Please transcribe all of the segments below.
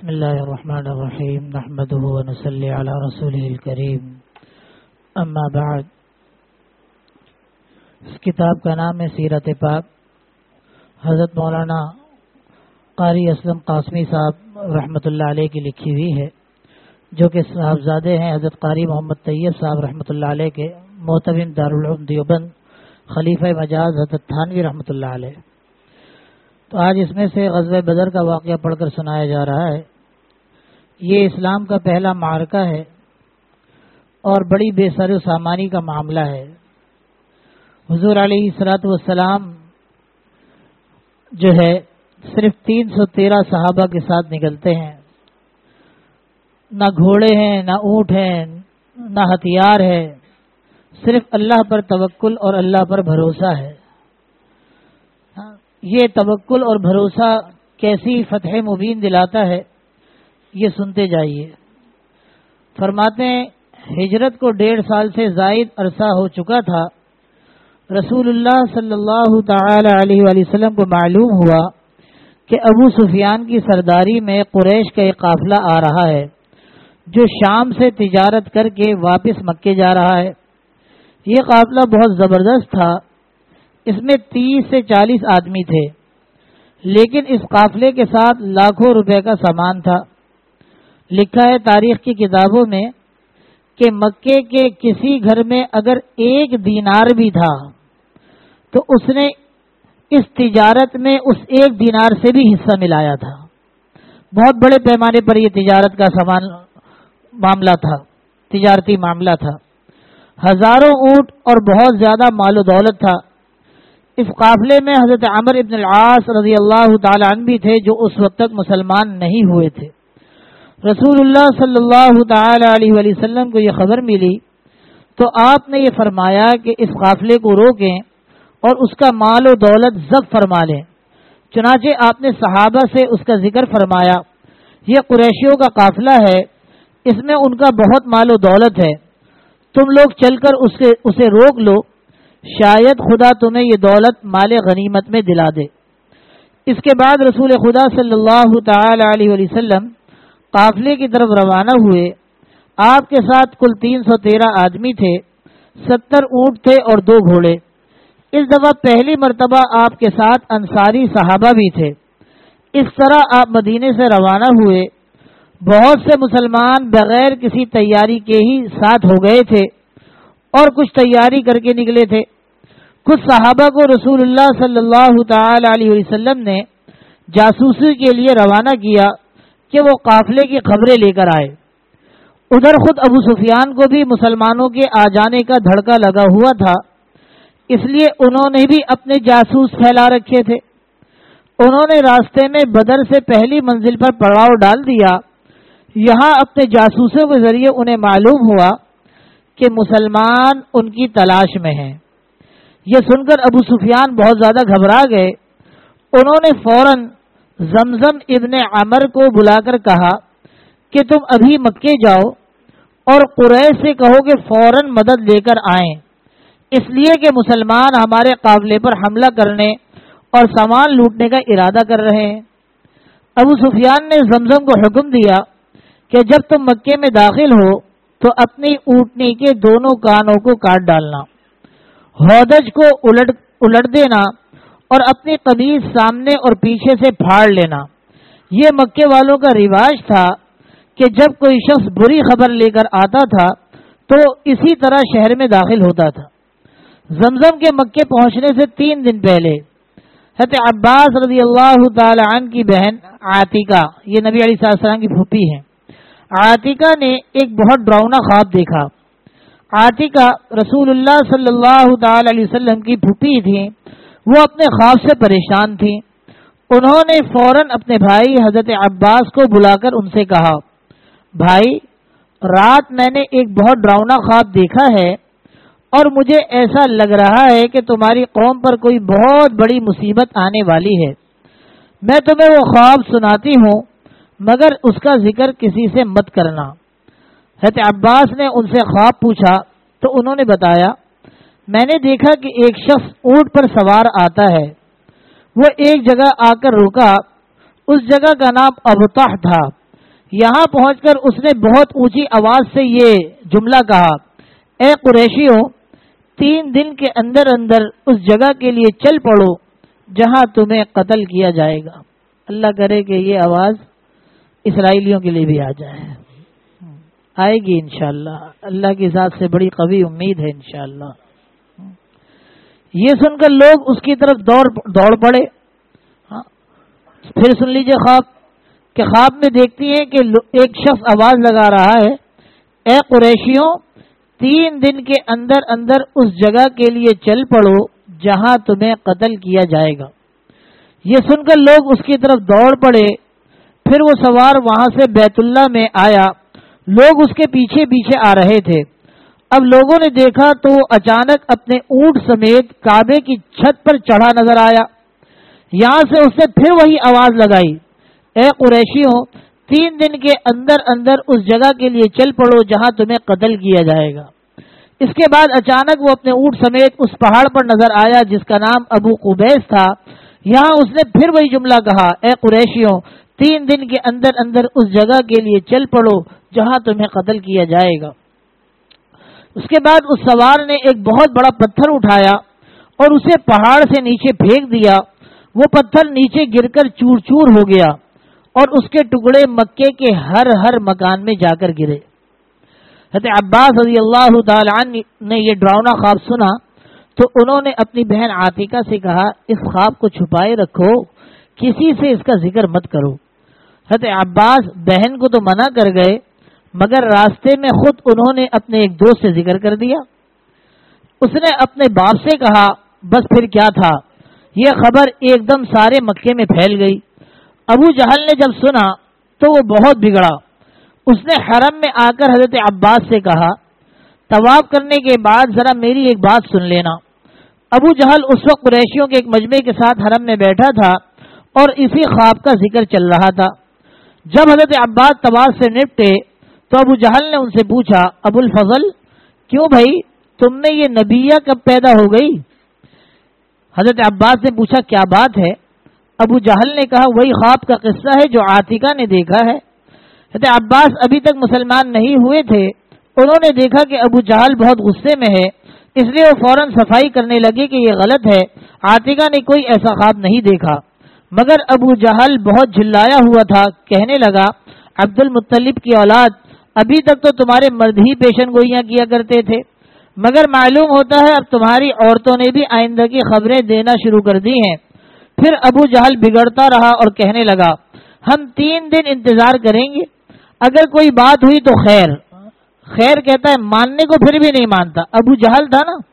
بسم اللہ الرحمن الرحیم نحمده ونصلی علی رسولہ الکریم اما بعد. اس کتاب کا نام ہے سیرت پاک. حضرت مولانا قاری اسلم قاسمی صاحب رحمۃ اللہ علیہ کی لکھی ہوئی ہے، جو کہ صاحبزادے ہیں حضرت قاری محمد طیب صاحب رحمۃ اللہ علیہ کے، محتمم دارالعلوم دیوبند، خلیفہ مجاز حضرت تھانوی رحمۃ اللہ علیہ. تو آج اس میں سے غزوہ بدر کا واقعہ پڑھ کر سنایا جا رہا ہے. یہ اسلام کا پہلا معرکہ ہے اور بڑی بے سر و سامانی کا معاملہ ہے. حضور علیہ الصلوۃ والسلام جو ہے صرف 313 صحابہ کے ساتھ نکلتے ہیں. نہ گھوڑے ہیں، نہ اونٹ ہیں، نہ ہتھیار ہے، صرف اللہ پر توکل اور اللہ پر بھروسہ ہے. یہ توکل اور بھروسہ کیسی فتح مبین دلاتا ہے، یہ سنتے جائیے. فرماتے ہیں ہجرت کو 1.5 سال سے زائد عرصہ ہو چکا تھا. رسول اللہ صلی اللہ تعالی علیہ وآلہ وسلم کو معلوم ہوا کہ ابو سفیان کی سرداری میں قریش کا ایک قافلہ آ رہا ہے جو شام سے تجارت کر کے واپس مکے جا رہا ہے. یہ قافلہ بہت زبردست تھا. اس میں 30 سے 40 آدمی تھے، لیکن اس قافلے کے ساتھ لاکھوں روپے کا سامان تھا. لکھا ہے تاریخ کی کتابوں میں کہ مکے کے کسی گھر میں اگر 1 دینار بھی تھا تو اس نے اس تجارت میں اس 1 دینار سے بھی حصہ ملایا تھا. بہت بڑے پیمانے پر یہ تجارت کا سامان معاملہ تھا، تجارتی معاملہ تھا. ہزاروں اونٹ اور بہت زیادہ مال و دولت تھا. اس قافلے میں حضرت عمرو ابن العاص رضی اللہ تعالی عنہ بھی تھے، جو اس وقت تک مسلمان نہیں ہوئے تھے. رسول اللہ صلی اللہ تعالی علیہ وآلہ وسلم کو یہ خبر ملی تو آپ نے یہ فرمایا کہ اس قافلے کو روکیں اور اس کا مال و دولت ضبط فرما لیں. چنانچہ آپ نے صحابہ سے اس کا ذکر فرمایا، یہ قریشیوں کا قافلہ ہے، اس میں ان کا بہت مال و دولت ہے، تم لوگ چل کر اسے روک لو، شاید خدا تمہیں یہ دولت مال غنیمت میں دلا دے. اس کے بعد رسول خدا صلی اللہ تعالی علیہ وآلہ وسلم قافلے کی طرف روانہ ہوئے. آپ کے ساتھ کل 313 آدمی تھے، 70 اونٹ تھے اور 2 گھوڑے. اس دفعہ پہلی مرتبہ آپ کے ساتھ انصاری صحابہ بھی تھے. اس طرح آپ مدینے سے روانہ ہوئے. بہت سے مسلمان بغیر کسی تیاری کے ہی ساتھ ہو گئے تھے اور کچھ تیاری کر کے نکلے تھے. کچھ صحابہ کو رسول اللہ صلی اللہ تعالی علیہ وسلم نے جاسوسی کے لیے روانہ کیا کہ وہ قافلے کی خبریں لے کر آئے. ادھر خود ابو سفیان کو بھی مسلمانوں کے آ جانے کا دھڑکا لگا ہوا تھا، اس لیے انہوں نے بھی اپنے جاسوس پھیلا رکھے تھے. انہوں نے راستے میں بدر سے پہلی منزل پر پڑاؤ ڈال دیا. یہاں اپنے جاسوسوں کے ذریعے انہیں معلوم ہوا کہ مسلمان ان کی تلاش میں ہیں. یہ سن کر ابو سفیان بہت زیادہ گھبرا گئے. انہوں نے فوراً زمزم ابن عمر کو بلا کر کہا کہ تم ابھی مکے جاؤ اور قریش سے کہو کہ فوراً مدد لے کر آئیں، اس لیے کہ مسلمان ہمارے قافلے پر حملہ کرنے اور سامان لوٹنے کا ارادہ کر رہے ہیں. ابو سفیان نے زمزم کو حکم دیا کہ جب تم مکے میں داخل ہو تو اپنی اونٹنی کے دونوں کانوں کو کاٹ ڈالنا، ہودج کو الٹ دینا اور اپنی قمیص سامنے اور پیچھے سے پھاڑ لینا. یہ مکے والوں کا رواج تھا کہ جب کوئی شخص بری خبر لے کر آتا تھا تو اسی طرح شہر میں داخل ہوتا تھا. زمزم کے مکے پہنچنے سے 3 دن پہلے حضرت عباس رضی اللہ تعالی عنہ کی بہن عاتقہ، یہ نبی علیہ السلام کی پھوپھی ہیں، عاتقہ نے ایک بہت ڈراؤنا خواب دیکھا. عاتقہ رسول اللہ صلی اللہ تعالی علیہ وسلم کی پھوپھی تھیں. وہ اپنے خواب سے پریشان تھیں. انہوں نے فوراً اپنے بھائی حضرت عباس کو بلا کر ان سے کہا، بھائی، رات میں نے ایک بہت ڈراؤنا خواب دیکھا ہے اور مجھے ایسا لگ رہا ہے کہ تمہاری قوم پر کوئی بہت بڑی مصیبت آنے والی ہے. میں تمہیں وہ خواب سناتی ہوں، مگر اس کا ذکر کسی سے مت کرنا. حضرت عباس نے ان سے خواب پوچھا تو انہوں نے بتایا، میں نے دیکھا کہ ایک شخص اونٹ پر سوار آتا ہے. وہ ایک جگہ آ کر رکا. اس جگہ کا نام ابطح تھا. یہاں پہنچ کر اس نے بہت اونچی آواز سے یہ جملہ کہا، اے قریشیوں، 3 دن کے اندر اندر اس جگہ کے لیے چل پڑو جہاں تمہیں قتل کیا جائے گا۔ اللہ کرے کہ یہ آواز اسرائیلیوں کے لیے بھی آ جائے، آئے گی انشاءاللہ، اللہ کی ذات سے بڑی قوی امید ہے انشاءاللہ۔ یہ سن کر لوگ اس کی طرف دوڑ پڑے۔ پھر سن لیجئے خواب کہ خواب میں دیکھتی ہیں کہ ایک شخص آواز لگا رہا ہے، اے قریشیوں، 3 دن کے اندر اندر اس جگہ کے لیے چل پڑو جہاں تمہیں قتل کیا جائے گا۔ یہ سن کر لوگ اس کی طرف دوڑ پڑے۔ پھر وہ سوار وہاں سے بیت اللہ میں آیا، لوگ اس کے پیچھے پیچھے آ رہے تھے۔ اب لوگوں نے دیکھا تو وہ اچانک اپنے اونٹ سمیت کعبے کی چھت پر چڑھا نظر آیا۔ یہاں سے اس نے پھر وہی آواز لگائی، اے قریشیوں، 3 دن کے اندر اندر اس جگہ کے لیے چل پڑو جہاں تمہیں قتل کیا جائے گا۔ اس کے بعد اچانک وہ اپنے اونٹ سمیت اس پہاڑ پر نظر آیا جس کا نام ابو قبیس تھا۔ یہاں اس نے پھر وہی جملہ کہا، اے قریشیوں، 3 دن کے اندر اندر اس جگہ کے لیے چل پڑو جہاں تمہیں قتل کیا جائے گا۔ اس کے بعد اس سوار نے ایک بہت بڑا پتھر اٹھایا اور اسے پہاڑ سے نیچے پھینک دیا۔ وہ پتھر نیچے گر کر چور چور ہو گیا اور اس کے ٹکڑے مکے کے ہر مکان میں جا کر گرے۔ حضرت عباس رضی اللہ تعالی عنہ نے یہ ڈراؤنا خواب سنا تو انہوں نے اپنی بہن عاتکہ سے کہا، اس خواب کو چھپائے رکھو، کسی سے اس کا ذکر مت کرو۔ حضرت عباس بہن کو تو منع کر گئے، مگر راستے میں خود انہوں نے اپنے ایک دوست سے ذکر کر دیا۔ اس نے اپنے باپ سے کہا، بس پھر کیا تھا، یہ خبر ایک دم سارے مکے میں پھیل گئی۔ ابو جہل نے جب سنا تو وہ بہت بگڑا۔ اس نے حرم میں آ کر حضرت عباس سے کہا، طواف کرنے کے بعد ذرا میری ایک بات سن لینا۔ ابو جہل اس وقت قریشیوں کے ایک مجمع کے ساتھ حرم میں بیٹھا تھا اور اسی خواب کا ذکر چل رہا تھا۔ جب حضرت عباس طواف سے نپٹے تو ابو جہل نے ان سے پوچھا، ابو الفضل، کیوں بھائی تم نے یہ نبیہ کب پیدا ہو گئی؟ حضرت عباس نے پوچھا، کیا بات ہے؟ ابو جہل نے کہا، وہی خواب کا قصہ ہے جو عاتکہ نے دیکھا ہے۔ حضرت عباس ابھی تک مسلمان نہیں ہوئے تھے، انہوں نے دیکھا کہ ابو جہل بہت غصے میں ہے، اس لیے وہ فوراً صفائی کرنے لگے کہ یہ غلط ہے، عاتکہ نے کوئی ایسا خواب نہیں دیکھا۔ مگر ابو جہل بہت جھلایا ہوا تھا، کہنے لگا، عبد المطلب کی اولاد، ابھی تک تو تمہارے مرد ہی پیشن گوئیاں کیا کرتے تھے، مگر معلوم ہوتا ہے اب تمہاری عورتوں نے بھی آئندہ کی خبریں دینا شروع کر دی ہیں۔ پھر ابو جہل بگڑتا رہا اور کہنے لگا، ہم 3 دن انتظار کریں گے، اگر کوئی بات ہوئی تو خیر۔ خیر کہتا ہے، ماننے کو پھر بھی نہیں مانتا، ابو جہل تھا نا،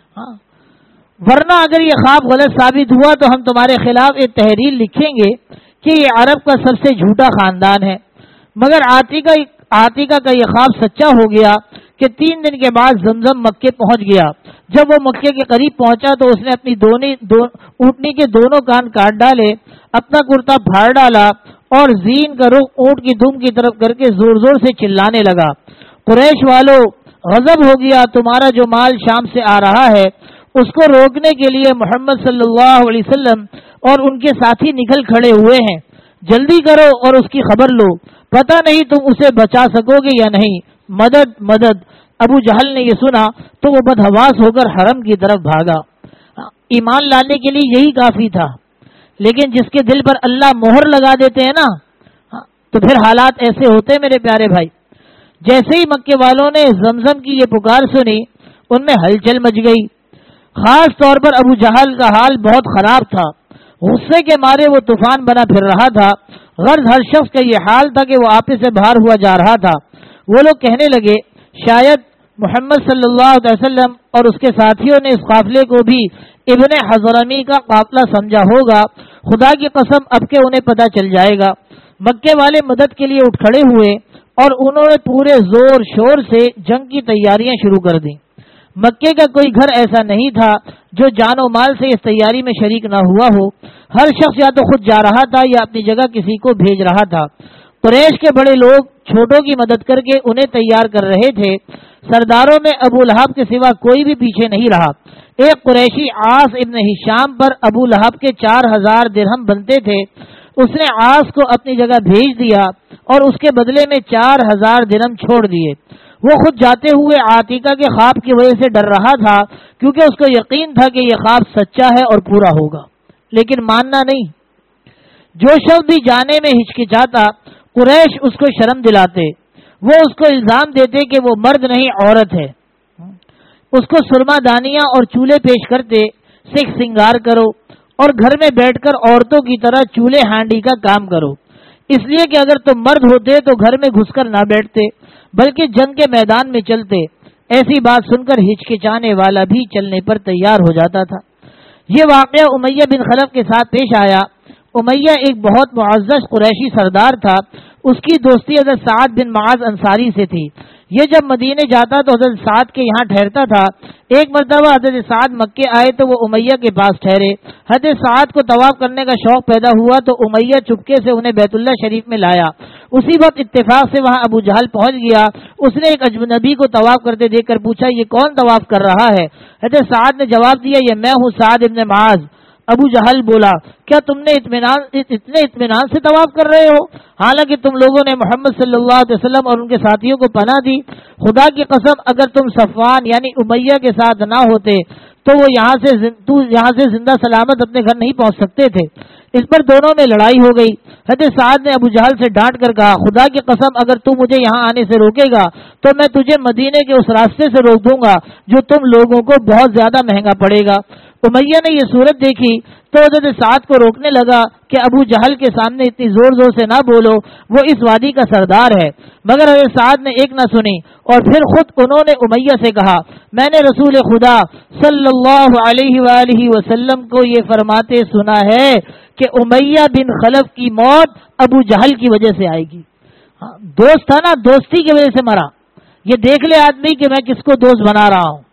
ورنہ اگر یہ خواب غلط ثابت ہوا تو ہم تمہارے خلاف ایک تحریر لکھیں گے کہ یہ عرب کا سب سے جھوٹا خاندان ہے۔ مگر عاتکہ کا یہ خواب سچا ہو گیا کہ 3 دن کے بعد زمزم مکے پہنچ گیا۔ جب وہ مکے کے قریب پہنچا تو اس نے اپنی اونٹنی کے دونوں کان کاٹ ڈالے، اپنا کرتا پھاڑ ڈالا اور زین کا رخ اونٹ کی دم کی طرف کر کے زور زور سے چلانے لگا، قریش والو، غضب ہو گیا، تمہارا جو مال شام سے آ رہا ہے اس کو روکنے کے لیے محمد صلی اللہ علیہ وسلم اور ان کے ساتھی نکل کھڑے ہوئے ہیں، جلدی کرو اور اس کی خبر لو، پتہ نہیں تم اسے بچا سکو گے یا نہیں، مدد مدد۔ ابو جہل نے یہ سنا تو وہ بدحواس ہو کر حرم کی طرف بھاگا۔ ایمان لانے کے لیے یہی کافی تھا، لیکن جس کے دل پر اللہ مہر لگا دیتے ہیں نا تو پھر حالات ایسے ہوتے ہیں میرے پیارے بھائی۔ جیسے ہی مکے والوں نے زمزم کی یہ پکار سنی ان میں ہلچل مچ گئی، خاص طور پر ابو جہل کا حال بہت خراب تھا، غصے کے مارے وہ طوفان بنا پھر رہا تھا۔ غرض ہر شخص کا یہ حال تھا کہ وہ آپے سے باہر ہوا جا رہا تھا۔ وہ لوگ کہنے لگے، شاید محمد صلی اللہ علیہ وسلم اور اس کے ساتھیوں نے اس قافلے کو بھی ابن حضرمی کا قافلہ سمجھا ہوگا، خدا کی قسم اب کے انہیں پتہ چل جائے گا۔ مکے والے مدد کے لیے اٹھ کھڑے ہوئے اور انہوں نے پورے زور شور سے جنگ کی تیاریاں شروع کر دیں۔ مکے کا کوئی گھر ایسا نہیں تھا جو جان و مال سے اس تیاری میں شریک نہ ہوا ہو، ہر شخص یا تو خود جا رہا تھا یا اپنی جگہ کسی کو بھیج رہا تھا۔ قریش کے بڑے لوگ چھوٹوں کی مدد کر کے انہیں تیار کر رہے تھے۔ سرداروں میں ابو لہب کے سوا کوئی بھی پیچھے نہیں رہا۔ ایک قریشی عاص ابن ہشام پر ابو لہب کے 4000 درہم بنتے تھے، اس نے عاص کو اپنی جگہ بھیج دیا اور اس کے بدلے میں 4000 درہم چھوڑ دیے۔ وہ خود جاتے ہوئے عاتقہ کے خواب کی وجہ سے ڈر رہا تھا، کیونکہ اس کو یقین تھا کہ یہ خواب سچا ہے اور پورا ہوگا، لیکن ماننا نہیں۔ جو شخص بھی جانے میں ہچکچاتا، قریش اس کو شرم دلاتے، وہ اس کو الزام دیتے کہ وہ مرد نہیں عورت ہے، اس کو سرما دانیاں اور چولہے پیش کرتے، سکھ سنگار کرو اور گھر میں بیٹھ کر عورتوں کی طرح چولہے ہانڈی کا کام کرو، اس لیے کہ اگر تم مرد ہوتے تو گھر میں گھس کر نہ بیٹھتے بلکہ جنگ کے میدان میں چلتے۔ ایسی بات سن کر ہچکچانے والا بھی چلنے پر تیار ہو جاتا تھا۔ یہ واقعہ امیہ بن خلف کے ساتھ پیش آیا۔ امیہ ایک بہت معزز قریشی سردار تھا، اس کی دوستی حضرت سعد بن معاذ انصاری سے تھی۔ یہ جب مدینے جاتا تو حضرت سعد کے یہاں ٹھہرتا تھا۔ ایک مرتبہ حضرت سعد مکے آئے تو وہ امیہ کے پاس ٹھہرے۔ حضرت سعد کو طواف کرنے کا شوق پیدا ہوا تو امیہ چپکے سے انہیں بیت اللہ شریف میں لایا۔ اسی وقت اتفاق سے وہاں ابو جہل پہنچ گیا۔ اس نے ایک اجنبی کو طواف کرتے دیکھ کر پوچھا، یہ کون طواف کر رہا ہے؟ حضرت سعد نے جواب دیا، یہ میں ہوں، سعد ابن معاذ۔ ابو جہل بولا، کیا تم نے اتنے اطمینان سے طواف کر رہے ہو، حالانکہ تم لوگوں نے محمد صلی اللہ علیہ وسلم اور ان کے ساتھیوں کو پناہ دی؟ خدا کی قسم اگر تم صفوان یعنی امیہ کے ساتھ نہ ہوتے تو وہ یہاں سے زندہ سلامت اپنے گھر نہیں پہنچ سکتے تھے۔ اس پر دونوں میں لڑائی ہو گئی۔ حضرت سعد نے ابو جہل سے ڈانٹ کر کہا، خدا کی قسم اگر تو مجھے یہاں آنے سے روکے گا تو میں تجھے مدینے کے اس راستے سے روک دوں گا جو تم لوگوں کو بہت زیادہ مہنگا پڑے گا۔ امیہ نے یہ صورت دیکھی تو حضرت سعد کو روکنے لگا کہ ابو جہل کے سامنے اتنی زور زور سے نہ بولو، وہ اس وادی کا سردار ہے۔ مگر حضرت سعد نے ایک نہ سنی اور پھر خود انہوں نے امیہ سے کہا، میں نے رسول خدا صلی اللہ علیہ وآلہ وسلم کو یہ فرماتے سنا ہے کہ امیہ بن خلف کی موت ابو جہل کی وجہ سے آئے گی۔ دوست تھا نا، دوستی کی وجہ سے مرا۔ یہ دیکھ لے آدمی کہ میں کس کو دوست بنا رہا ہوں۔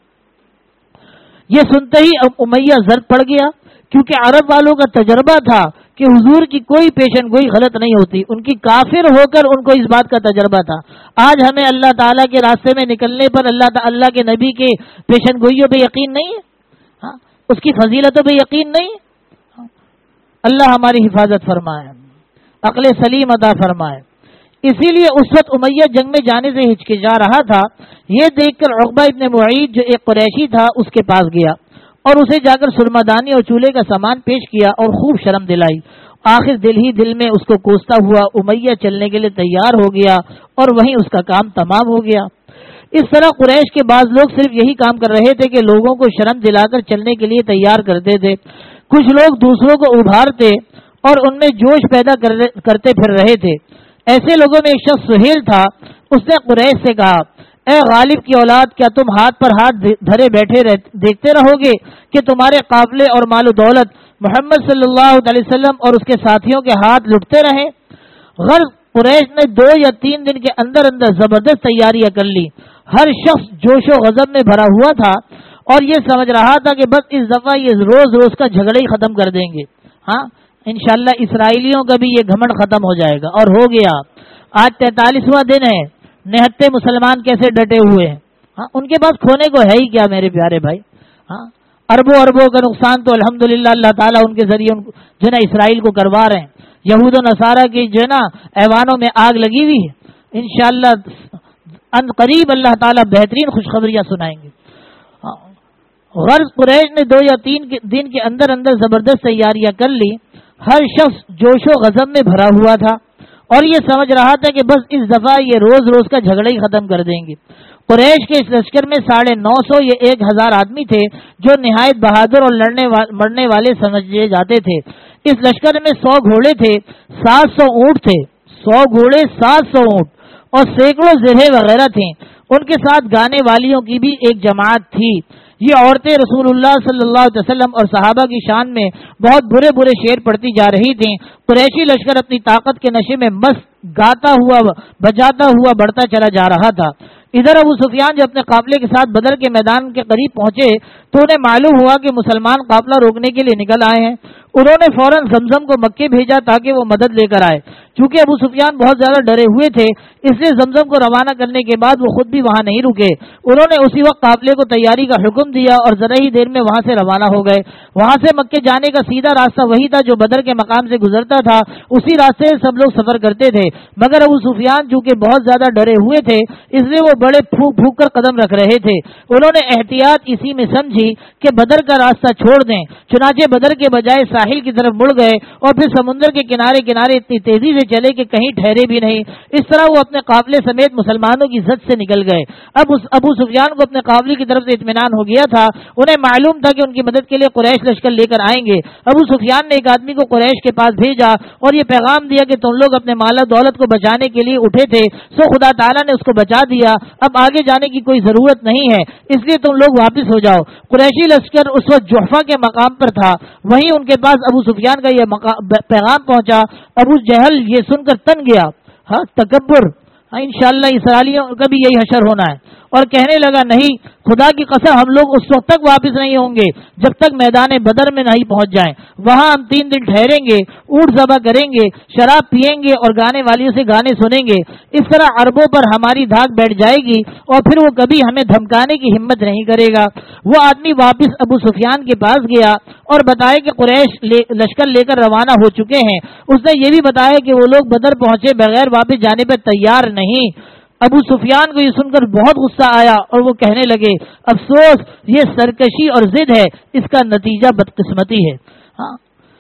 یہ سنتے ہی امیہ زرد پڑ گیا، کیونکہ عرب والوں کا تجربہ تھا کہ حضور کی کوئی پیشن گوئی غلط نہیں ہوتی۔ ان کی کافر ہو کر ان کو اس بات کا تجربہ تھا۔ آج ہمیں اللہ تعالیٰ کے راستے میں نکلنے پر اللہ کے نبی کے پیشن گوئیوں پہ یقین نہیں ہے، اس کی فضیلتوں پہ یقین نہیں ہے۔ اللہ ہماری حفاظت فرمائے، عقل سلیم عطا فرمائے۔ اسی لیے اس وقت امیہ جنگ میں جانے سے ہچکچا رہا تھا۔ یہ دیکھ کر عقبہ ابن معیط جو ایک قریشی تھا اس کے پاس گیا اور اسے جا کر سرمدانی اور چولہے کا سامان پیش کیا اور خوب شرم دلائی۔ آخر دل ہی دل میں اس کو کوستا ہوا امیہ چلنے کے لیے تیار ہو گیا اور وہیں اس کا کام تمام ہو گیا۔ اس طرح قریش کے بعض لوگ صرف یہی کام کر رہے تھے کہ لوگوں کو شرم دلا کر چلنے کے لیے تیار کرتے تھے۔ کچھ لوگ دوسروں کو ابھارتے اور ان میں جوش پیدا کرتے پھر رہے تھے۔ ایسے لوگوں میں ایک شخص سہیل تھا۔ اس نے قریش سے کہا، اے غالب کی اولاد، کیا تم ہاتھ پر ہاتھ دھرے بیٹھے دیکھتے رہو گے کہ تمہارے قافلے اور مال و دولت محمد صلی اللہ علیہ وسلم اور اس کے ساتھیوں کے ہاتھ لٹتے رہیں؟ غرض قریش نے 2 یا 3 دن کے اندر زبردست تیاریاں کر لی۔ ہر شخص جوش و غضب میں بھرا ہوا تھا اور یہ سمجھ رہا تھا کہ بس اس دفعہ یہ روز کا جھگڑے ہی ختم کر دیں گے۔ انشاءاللہ اسرائیلیوں کا بھی یہ گھمنڈ ختم ہو جائے گا، اور ہو گیا۔ آج 43واں دن ہے، نہتے مسلمان کیسے ڈٹے ہوئے ہیں۔ ان کے پاس کھونے کو ہے ہی کیا میرے پیارے بھائی؟ اربوں کا نقصان تو الحمدللہ اللہ تعالیٰ ان کے ذریعے جو ہے نا اسرائیل کو کروا رہے ہیں۔ یہود و نصارہ کی جو ہے نا ایوانوں میں آگ لگی ہوئی ہے، انشاءاللہ ان قریب اللہ تعالیٰ بہترین خوشخبریاں سنائیں گے۔ غرض قریش نے 2 یا 3 دن کے اندر زبردست تیاریاں کر لی۔ ہر شخص جوش و غضب میں بھرا ہوا تھا اور یہ سمجھ رہا تھا کہ بس اس دفعہ یہ روز کا جھگڑا ہی ختم کر دیں گے۔ قریش کے اس لشکر میں 950 یا 1000 آدمی تھے جو نہایت بہادر اور مرنے والے سمجھے جاتے تھے۔ اس لشکر میں 100 گھوڑے تھے، 700 اونٹ تھے، 100 گھوڑے 700 اونٹ اور سینکڑوں زرہیں وغیرہ تھیں۔ ان کے ساتھ گانے والیوں کی بھی ایک جماعت تھی۔ یہ عورتیں رسول اللہ صلی اللہ علیہ وسلم اور صحابہ کی شان میں بہت برے شعر پڑھتی جا رہی تھیں۔ قریشی لشکر اپنی طاقت کے نشے میں مست گاتا ہوا بجاتا ہوا بڑھتا چلا جا رہا تھا۔ ادھر ابو سفیان جو اپنے قافلے کے ساتھ بدر کے میدان کے قریب پہنچے تو انہیں معلوم ہوا کہ مسلمان قافلہ روکنے کے لیے نکل آئے ہیں۔ انہوں نے فوراً زمزم کو مکے بھیجا تاکہ وہ مدد لے کر آئے، چونکہ ابو سفیان بہت زیادہ ڈرے ہوئے تھے، اس لیے زمزم کو روانہ کرنے کے بعد وہ خود بھی وہاں نہیں رکے، انہوں نے اسی وقت قافلے کو تیاری کا حکم دیا اور ذرا ہی دیر میں وہاں سے روانہ ہو گئے۔ وہاں سے مکے جانے کا سیدھا راستہ وہی تھا جو بدر کے مقام سے گزرتا تھا، اسی راستے سے سب لوگ سفر کرتے تھے، مگر ابو سفیان چونکہ بہت زیادہ ڈرے ہوئے تھے اس لیے وہ بڑے پھونک پھونک کر قدم رکھ رہے تھے۔ انہوں نے احتیاط اسی میں سمجھی کہ بدر کا راستہ چھوڑ دیں، چنانچہ بدر کے بجائے ساحل کی طرف مڑ گئے اور پھر سمندر کے کنارے کنارے اتنی تیزی سے چلے کہ کہیں ٹھہرے بھی نہیں۔ اس طرح وہ اپنے قافلے سمیت مسلمانوں کی زد سے نکل گئے۔ اب ابو سفیان کو اپنے قافلے کی طرف سے اطمینان ہو گیا تھا، انہیں معلوم تھا کہ ان کی مدد کے لیے قریش لشکر لے کر آئیں گے۔ ابو سفیان نے ایک آدمی کو قریش کے پاس بھیجا اور یہ پیغام دیا کہ تم لوگ اپنے مال و دولت کو بچانے کے لیے اٹھے تھے، سو خدا تعالیٰ نے اس کو بچا دیا، اب آگے جانے کی کوئی ضرورت نہیں ہے، اس لیے تم لوگ واپس ہو جاؤ۔ قریشی لشکر اس وقت جحفہ کے مقام پر تھا، وہیں ان کے پاس ابو سفیان کا یہ پیغام پہنچا۔ ابو جہل یہ سن کر تن گیا، ہاں تکبر، انشاءاللہ اسرائیلیوں کا بھی یہی حشر ہونا ہے، اور کہنے لگا نہیں، خدا کی قسم ہم لوگ اس وقت تک واپس نہیں ہوں گے جب تک میدان بدر میں نہیں پہنچ جائیں، وہاں ہم 3 دن ٹھہریں گے، اونٹ ذبح کریں گے، شراب پیئیں گے اور گانے والیوں سے گانے سنیں گے، اس طرح عربوں پر ہماری دھاک بیٹھ جائے گی اور پھر وہ کبھی ہمیں دھمکانے کی ہمت نہیں کرے گا۔ وہ آدمی واپس ابو سفیان کے پاس گیا اور بتایا کہ قریش لشکر لے کر روانہ ہو چکے ہیں۔ اس نے یہ بھی بتایا کہ وہ لوگ بدر پہنچے بغیر واپس جانے پر تیار نہیں۔ ابو سفیان کو یہ سن کر بہت غصہ آیا اور وہ کہنے لگے، افسوس، یہ سرکشی اور ضد ہے، اس کا نتیجہ بدقسمتی ہے۔ ہاں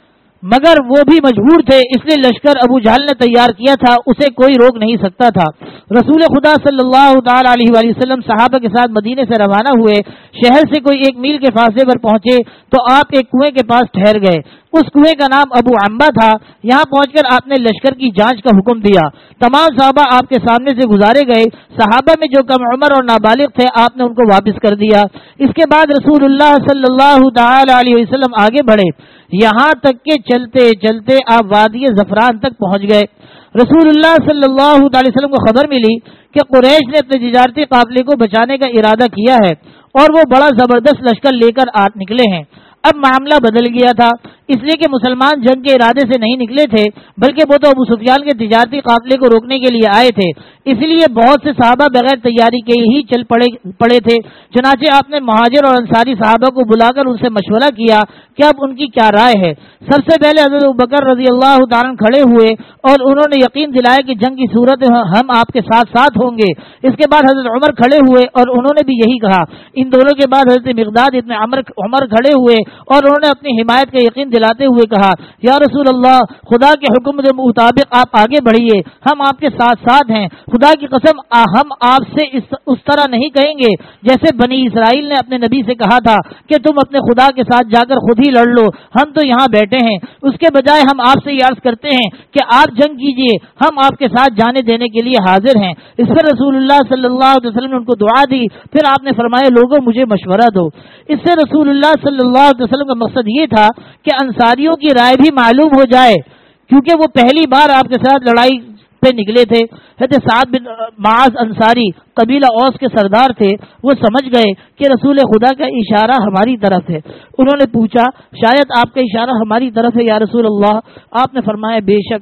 مگر وہ بھی مجبور تھے، اس لیے لشکر ابو جہل نے تیار کیا تھا، اسے کوئی روک نہیں سکتا تھا۔ رسول خدا صلی اللہ تعالی علیہ وآلہ وسلم صحابہ کے ساتھ مدینے سے روانہ ہوئے، شہر سے کوئی 1 میل کے فاصلے پر پہنچے تو آپ ایک کنویں کے پاس ٹھہر گئے۔ اس کنویں کا نام ابو عنبہ تھا۔ یہاں پہنچ کر آپ نے لشکر کی جانچ کا حکم دیا، تمام صحابہ آپ کے سامنے سے گزارے گئے، صحابہ میں جو کم عمر اور نابالغ تھے آپ نے ان کو واپس کر دیا۔ اس کے بعد رسول اللہ صلی اللہ تعالی علیہ وسلم آگے بڑھے، یہاں تک کہ چلتے چلتے آپ وادی زفران تک پہنچ گئے۔ رسول اللہ صلی اللہ علیہ وسلم کو خبر ملی کہ قریش نے اپنے تجارتی قافلے کو بچانے کا ارادہ کیا ہے اور وہ بڑا زبردست لشکر لے کر نکلے ہیں۔ اب معاملہ بدل گیا تھا، اس لیے کہ مسلمان جنگ کے ارادے سے نہیں نکلے تھے، بلکہ وہ تو ابو سفیان کے تجارتی قافلے کو روکنے کے لیے آئے تھے، اس لیے بہت سے صحابہ بغیر تیاری کے ہی چل پڑے تھے۔ چنانچہ آپ نے مہاجر اور انصاری صحابہ کو بلا کر ان سے مشورہ کیا کہ اب ان کی کیا رائے ہے۔ سب سے پہلے حضرت ابوبکر رضی اللہ تعالیٰ کھڑے ہوئے اور انہوں نے یقین دلایا کہ جنگ کی صورت ہم آپ کے ساتھ ساتھ ہوں گے۔ اس کے بعد حضرت عمر کھڑے ہوئے اور انہوں نے بھی یہی کہا۔ ان دونوں کے بعد حضرت مقداد ابن عمر کھڑے ہوئے اور انہوں نے اپنی حمایت کا یقین دلاتے ہوئے کہا، یا رسول اللہ، خدا کے حکم کے مطابق آپ آگے بڑھیے، ہم آپ کے ساتھ ساتھ ہیں۔ خدا کی قسم ہم آپ سے اس طرح نہیں کہیں گے جیسے بنی اسرائیل نے اپنے نبی سے کہا تھا کہ تم اپنے خدا کے ساتھ جا کر خود ہی لڑ لو، ہم تو یہاں بیٹھے ہیں۔ اس کے بجائے ہم آپ سے یہ عرض کرتے ہیں کہ آپ جنگ کیجیے، ہم آپ کے ساتھ جانے دینے کے لیے حاضر ہیں۔ اس پر رسول اللہ صلی اللہ علیہ وسلم نے ان کو دعا دی، پھر آپ نے فرمایا، لوگوں مجھے مشورہ دو۔ اس سے رسول اللہ صلی اللہ علیہ وسلم کا مقصد یہ تھا کہ انصاریوں کی رائے بھی معلوم ہو جائے، کیونکہ وہ پہلی بار آپ کے ساتھ لڑائی پہ نکلے تھے۔ حضرت سعد بن معاذ انصاری قبیلہ اوس کے سردار تھے، وہ سمجھ گئے کہ رسول خدا کا اشارہ ہماری طرف ہے۔ انہوں نے پوچھا، شاید آپ کا اشارہ ہماری طرف ہے یا رسول اللہ؟ آپ نے فرمایا، بے شک۔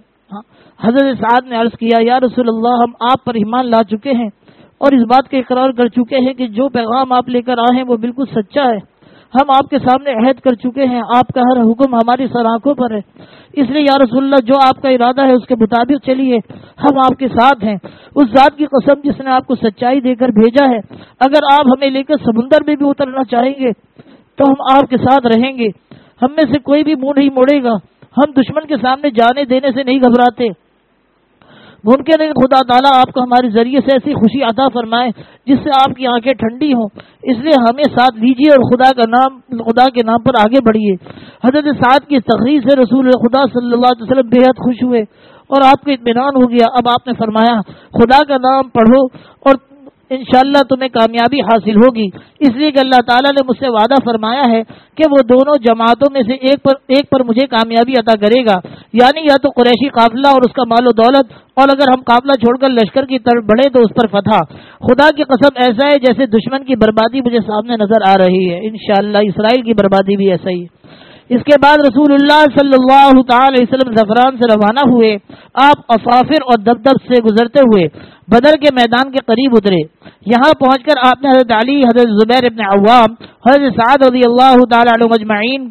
حضرت سعد نے عرض کیا، یا رسول اللہ، ہم آپ پر ایمان لا چکے ہیں اور اس بات کا اقرار کر چکے ہیں کہ جو پیغام آپ لے کر آئے ہیں وہ بالکل سچا ہے۔ ہم آپ کے سامنے عہد کر چکے ہیں، آپ کا ہر حکم ہماری سر آنکھوں پر ہے، اس لیے یا رسول اللہ جو آپ کا ارادہ ہے اس کے مطابق چلیے، ہم آپ کے ساتھ ہیں۔ اس ذات کی قسم جس نے آپ کو سچائی دے کر بھیجا ہے، اگر آپ ہمیں لے کر سمندر میں بھی اترنا چاہیں گے تو ہم آپ کے ساتھ رہیں گے، ہم میں سے کوئی بھی منہ نہیں موڑے گا، ہم دشمن کے سامنے جانے دینے سے نہیں گھبراتے۔ ممکن ہے کہ خدا تعالیٰ آپ کو ہمارے ذریعے سے ایسی خوشی عطا فرمائے جس سے آپ کی آنکھیں ٹھنڈی ہوں، اس لیے ہمیں ساتھ لیجیے اور خدا کے نام پر آگے بڑھیے۔ حضرت سعد کی تقریر سے رسول خدا صلی اللہ علیہ وسلم بے حد خوش ہوئے اور آپ کو اطمینان ہو گیا۔ اب آپ نے فرمایا، خدا کا نام پڑھو اور انشاءاللہ تمہیں کامیابی حاصل ہوگی، اس لیے کہ اللہ تعالیٰ نے مجھ سے وعدہ فرمایا ہے کہ وہ دونوں جماعتوں میں سے ایک پر مجھے کامیابی عطا کرے گا، یعنی یا تو قریشی قافلہ اور اس کا مال و دولت، اور اگر ہم قافلہ چھوڑ کر لشکر کی طرف بڑھے تو اس پر فتح۔ خدا کی قسم ایسا ہے جیسے دشمن کی بربادی مجھے سامنے نظر آ رہی ہے، انشاءاللہ اسرائیل کی بربادی بھی ایسا ہی ہے۔ اس کے بعد رسول اللہ صلی اللہ تعالی علیہ وسلم زعفران سے روانہ ہوئے. آپ اصافر اور دبدب سے گزرتے ہوئے بدر کے میدان کے قریب اترے. یہاں پہنچ کر آپ نے حضرت علی، حضرت زبیر ابن عوام، حضرت سعد رضی اللہ تعالی عنہ مجمعین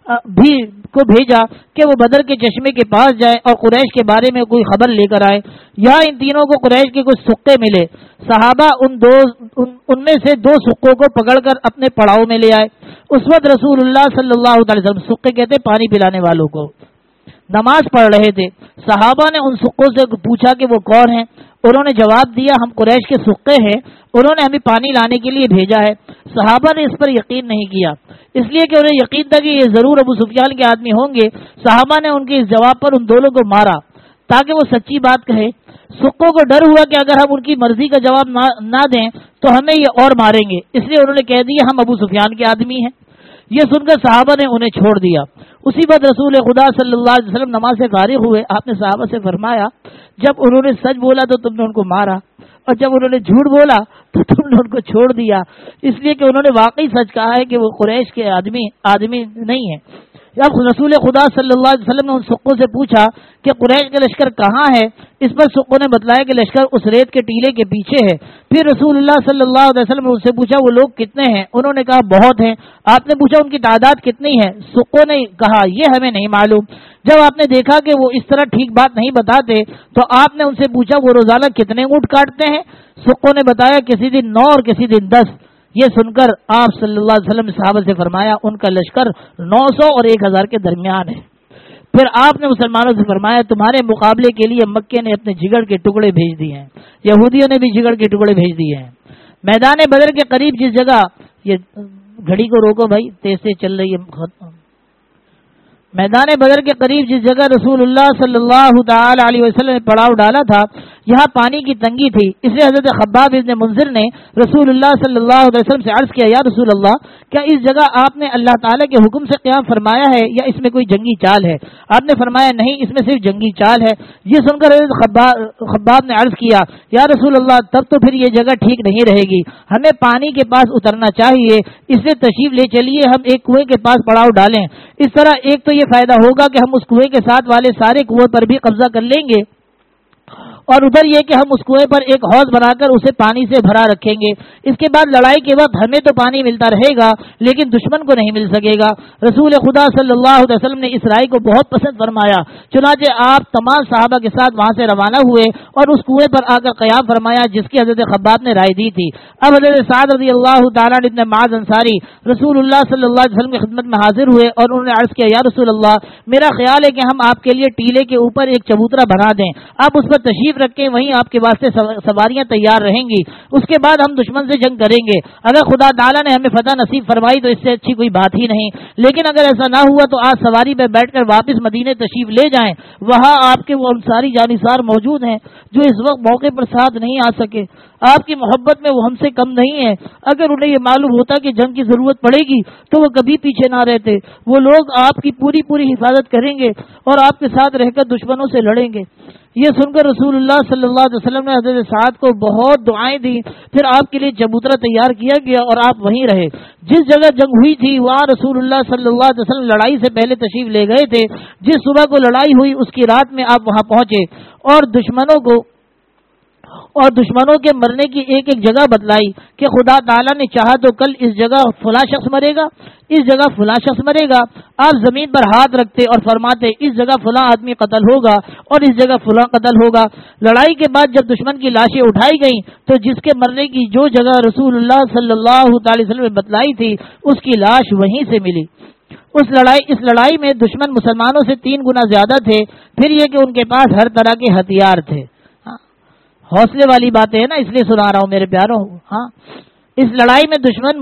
کو بھیجا کہ وہ بدر کے چشمے کے پاس جائیں اور قریش کے بارے میں کوئی خبر لے کر آئے. یہاں ان تینوں کو قریش کے کچھ سکے ملے. صحابہ ان میں سے 2 سکوں کو پکڑ کر اپنے پڑاؤ میں لے آئے. اس وقت رسول اللہ صلی اللہ علیہ وسلم، سکے کہتے پانی پلانے والوں کو، نماز پڑھ رہے تھے. صحابہ نے ان سکوں سے پوچھا کہ وہ کون ہیں. انہوں نے جواب دیا ہم قریش کے سکے ہیں، انہوں نے ہمیں پانی لانے کے لیے بھیجا ہے. صحابہ نے اس پر یقین نہیں کیا، اس لیے کہ انہیں یقین تھا کہ یہ ضرور ابو سفیان کے آدمی ہوں گے. صحابہ نے ان کے اس جواب پر ان دونوں کو مارا تاکہ وہ سچی بات کہے. سکوں کو ڈر ہوا کہ اگر ہم ان کی مرضی کا جواب نہ دیں تو ہمیں یہ اور ماریں گے، اس لیے انہوں نے کہہ دیا ہم ابو سفیان کے آدمی ہیں. یہ سن کر صحابہ نے انہیں چھوڑ دیا. اسی وقت رسول خدا صلی اللہ علیہ وسلم نماز سے فارغ ہوئے. آپ نے صحابہ سے فرمایا جب انہوں نے سچ بولا تو تم نے ان کو مارا، اور جب انہوں نے جھوٹ بولا تو تم نے ان کو چھوڑ دیا، اس لیے کہ انہوں نے واقعی سچ کہا ہے کہ وہ قریش کے آدمی نہیں ہے. اب رسول خدا صلی اللہ علیہ وسلم نے ان سکوں سے پوچھا کہ قریش کا لشکر کہاں ہے. اس پر سکوں نے بتلایا کہ لشکر اس ریت کے ٹیلے کے پیچھے ہے. پھر رسول اللہ صلی اللہ علیہ وسلم نے ان سے پوچھا وہ لوگ کتنے ہیں. انہوں نے کہا بہت ہیں. آپ نے پوچھا ان کی تعداد کتنی ہے. سکوں نے کہا یہ ہمیں نہیں معلوم. جب آپ نے دیکھا کہ وہ اس طرح ٹھیک بات نہیں بتاتے تو آپ نے ان سے پوچھا وہ روزانہ کتنے اونٹ کاٹتے ہیں. سکوں نے بتایا کسی دن 9 اور کسی دن 10. یہ سن کر آپ صلی اللہ علیہ وسلم نے صحابہ سے فرمایا ان کا لشکر 900 اور 1000 کے درمیان ہے. پھر آپ نے مسلمانوں سے فرمایا تمہارے مقابلے کے لیے مکے نے اپنے جگر کے ٹکڑے بھیج دیے ہیں، یہودیوں نے بھی جگر کے ٹکڑے بھیج دیے ہیں. میدان بدر کے قریب جس جگہ، یہ گھڑی کو روکو بھائی، تیز سے چل رہی ہے. میدان بدر کے قریب جس جگہ رسول اللہ صلی اللہ تعالی علیہ وسلم نے پڑاؤ ڈالا تھا یہاں پانی کی تنگی تھی. اس لیے حضرت خباب ابن منذر نے رسول اللہ صلی اللہ علیہ وسلم سے عرض کیا یا رسول اللہ کیا اس جگہ آپ نے اللہ تعالیٰ کے حکم سے قیام فرمایا ہے یا اس میں کوئی جنگی چال ہے؟ آپ نے فرمایا نہیں، اس میں صرف جنگی چال ہے. یہ سن کر حضرت خباب نے عرض کیا یا رسول اللہ تب تو پھر یہ جگہ ٹھیک نہیں رہے گی، ہمیں پانی کے پاس اترنا چاہیے، اس لیے تشریف لے چلیے ہم ایک کنویں کے پاس پڑاؤ ڈالیں. اس طرح ایک تو یہ فائدہ ہوگا کہ ہم اس کنویں کے ساتھ والے سارے کنویں پر بھی قبضہ کر لیں گے، اور ادھر یہ کہ ہم اس کنویں پر ایک حوض بنا کر اسے پانی سے بھرا رکھیں گے. اس کے بعد لڑائی کے وقت ہمیں تو پانی ملتا رہے گا لیکن دشمن کو نہیں مل سکے گا. رسول خدا صلی اللہ علیہ وسلم نے اس رائے کو بہت پسند فرمایا. چنانچہ آپ تمام صحابہ کے ساتھ وہاں سے روانہ ہوئے اور اس کنویں پر آ کر قیام فرمایا جس کی حضرت خباب نے رائے دی تھی. اب حضرت سعد رضی اللہ تعالیٰ ابن معاذ انصاری رسول اللہ صلی اللہ علیہ وسلم کی خدمت میں حاضر ہوئے اور انہوں نے عرض کیا یا رسول اللہ میرا خیال ہے کہ ہم آپ کے لیے ٹیلے کے اوپر ایک چبوترا بنا دیں، آپ اس پر تشریف رکھیں، وہیں آپ کے واسطے سواریاں تیار رہیں گی، اس کے بعد ہم دشمن سے جنگ کریں گے. اگر خدا تعالیٰ نے ہمیں فتح نصیب فرمائی تو اس سے اچھی کوئی بات ہی نہیں، لیکن اگر ایسا نہ ہوا تو آج سواری پہ بیٹھ کر واپس مدینے تشریف لے جائیں. وہاں آپ کے وہ انصاری جانثار موجود ہیں جو اس وقت موقع پر ساتھ نہیں آ سکے. آپ کی محبت میں وہ ہم سے کم نہیں ہے. اگر انہیں یہ معلوم ہوتا کہ جنگ کی ضرورت پڑے گی تو وہ کبھی پیچھے نہ رہتے. وہ لوگ آپ کی پوری حفاظت کریں گے اور آپ کے ساتھ رہ کر دشمنوں سے لڑیں گے. یہ سن کر رسول اللہ صلی اللہ علیہ وسلم نے حضرت سعد کو بہت دعائیں دی. پھر آپ کے لیے چبوترا تیار کیا گیا اور آپ وہیں رہے. جس جگہ جنگ ہوئی تھی وہاں رسول اللہ صلی اللہ علیہ وسلم لڑائی سے پہلے تشریف لے گئے تھے. جس صبح کو لڑائی ہوئی اس کی رات میں آپ وہاں پہنچے اور دشمنوں کے مرنے کی ایک جگہ بتلائی کہ خدا تعالیٰ نے چاہا تو کل اس جگہ فلاں شخص مرے گا، اس جگہ فلاں شخص مرے گا. آپ زمین پر ہاتھ رکھتے اور فرماتے اس جگہ فلاں آدمی قتل ہوگا اور اس جگہ فلاں قتل ہوگا. لڑائی کے بعد جب دشمن کی لاشیں اٹھائی گئیں تو جس کے مرنے کی جو جگہ رسول اللہ صلی اللہ تعالی وسلم نے بتلائی تھی اس کی لاش وہیں سے ملی. اس لڑائی میں دشمن مسلمانوں سے 3 گنا زیادہ تھے. پھر یہ کہ ان کے پاس ہر طرح کے ہتھیار تھے. حوصلے والی باتیں ہیں نا، اس لیے سنا رہا ہوں میرے پیاروں. ہاں، اس لڑائی میں دشمن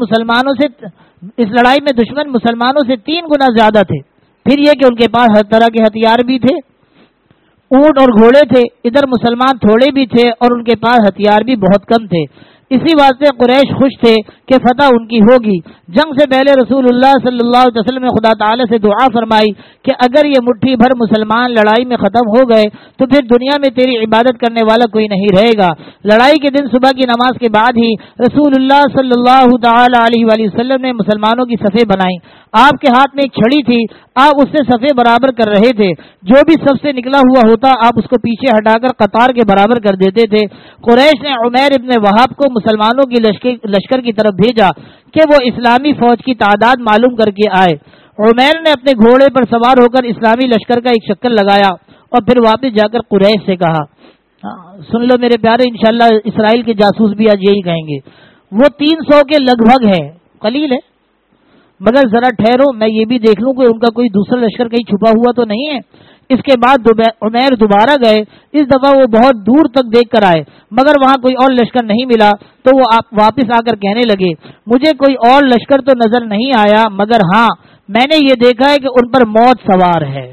مسلمانوں سے 3 گنا زیادہ تھے. پھر یہ کہ ان کے پاس ہر طرح کے ہتھیار بھی تھے، اونٹ اور گھوڑے تھے. ادھر مسلمان تھوڑے بھی تھے اور ان کے پاس ہتھیار بھی بہت کم تھے. اسی واسطے قریش خوش تھے کہ فتح ان کی ہوگی. جنگ سے پہلے رسول اللہ صلی اللہ علیہ وسلم نے خدا تعالی سے دعا فرمائی کہ اگر یہ مٹھی بھر مسلمان لڑائی میں ختم ہو گئے تو پھر دنیا میں تیری عبادت کرنے والا کوئی نہیں رہے گا. لڑائی کے دن صبح کی نماز کے بعد ہی رسول اللہ صلی اللہ تعالی علیہ وآلہ وسلم نے مسلمانوں کی صفیں بنائیں. آپ کے ہاتھ میں ایک چھڑی تھی، آپ اس سے صفے برابر کر رہے تھے، جو بھی سب سے نکلا ہوا ہوتا آپ اس کو پیچھے ہٹا کر قطار کے برابر کر دیتے تھے۔ قریش نے عمیر ابن وہاب کو مسلمانوں کی لشکر کی طرف بھیجا کہ وہ اسلامی فوج کی تعداد معلوم کر کے آئے۔ عمیر نے اپنے گھوڑے پر سوار ہو کر اسلامی لشکر کا ایک چکر لگایا اور پھر واپس جا کر قریش سے کہا، سن لو میرے پیارے، انشاءاللہ اسرائیل کے جاسوس بھی آج یہی کہیں گے، وہ 300 کے لگ بھگ ہے، قلیل ہے، مگر ذرا ٹھہرو میں یہ بھی دیکھ لوں کہ ان کا کوئی دوسرا لشکر کہیں چھپا ہوا تو نہیں ہے۔ اس کے بعد عمیر دوبارہ گئے، اس دفعہ وہ بہت دور تک دیکھ کر آئے مگر وہاں کوئی اور لشکر نہیں ملا، تو وہ واپس آ کر کہنے لگے، مجھے کوئی اور لشکر تو نظر نہیں آیا، مگر ہاں میں نے یہ دیکھا ہے کہ ان پر موت سوار ہے،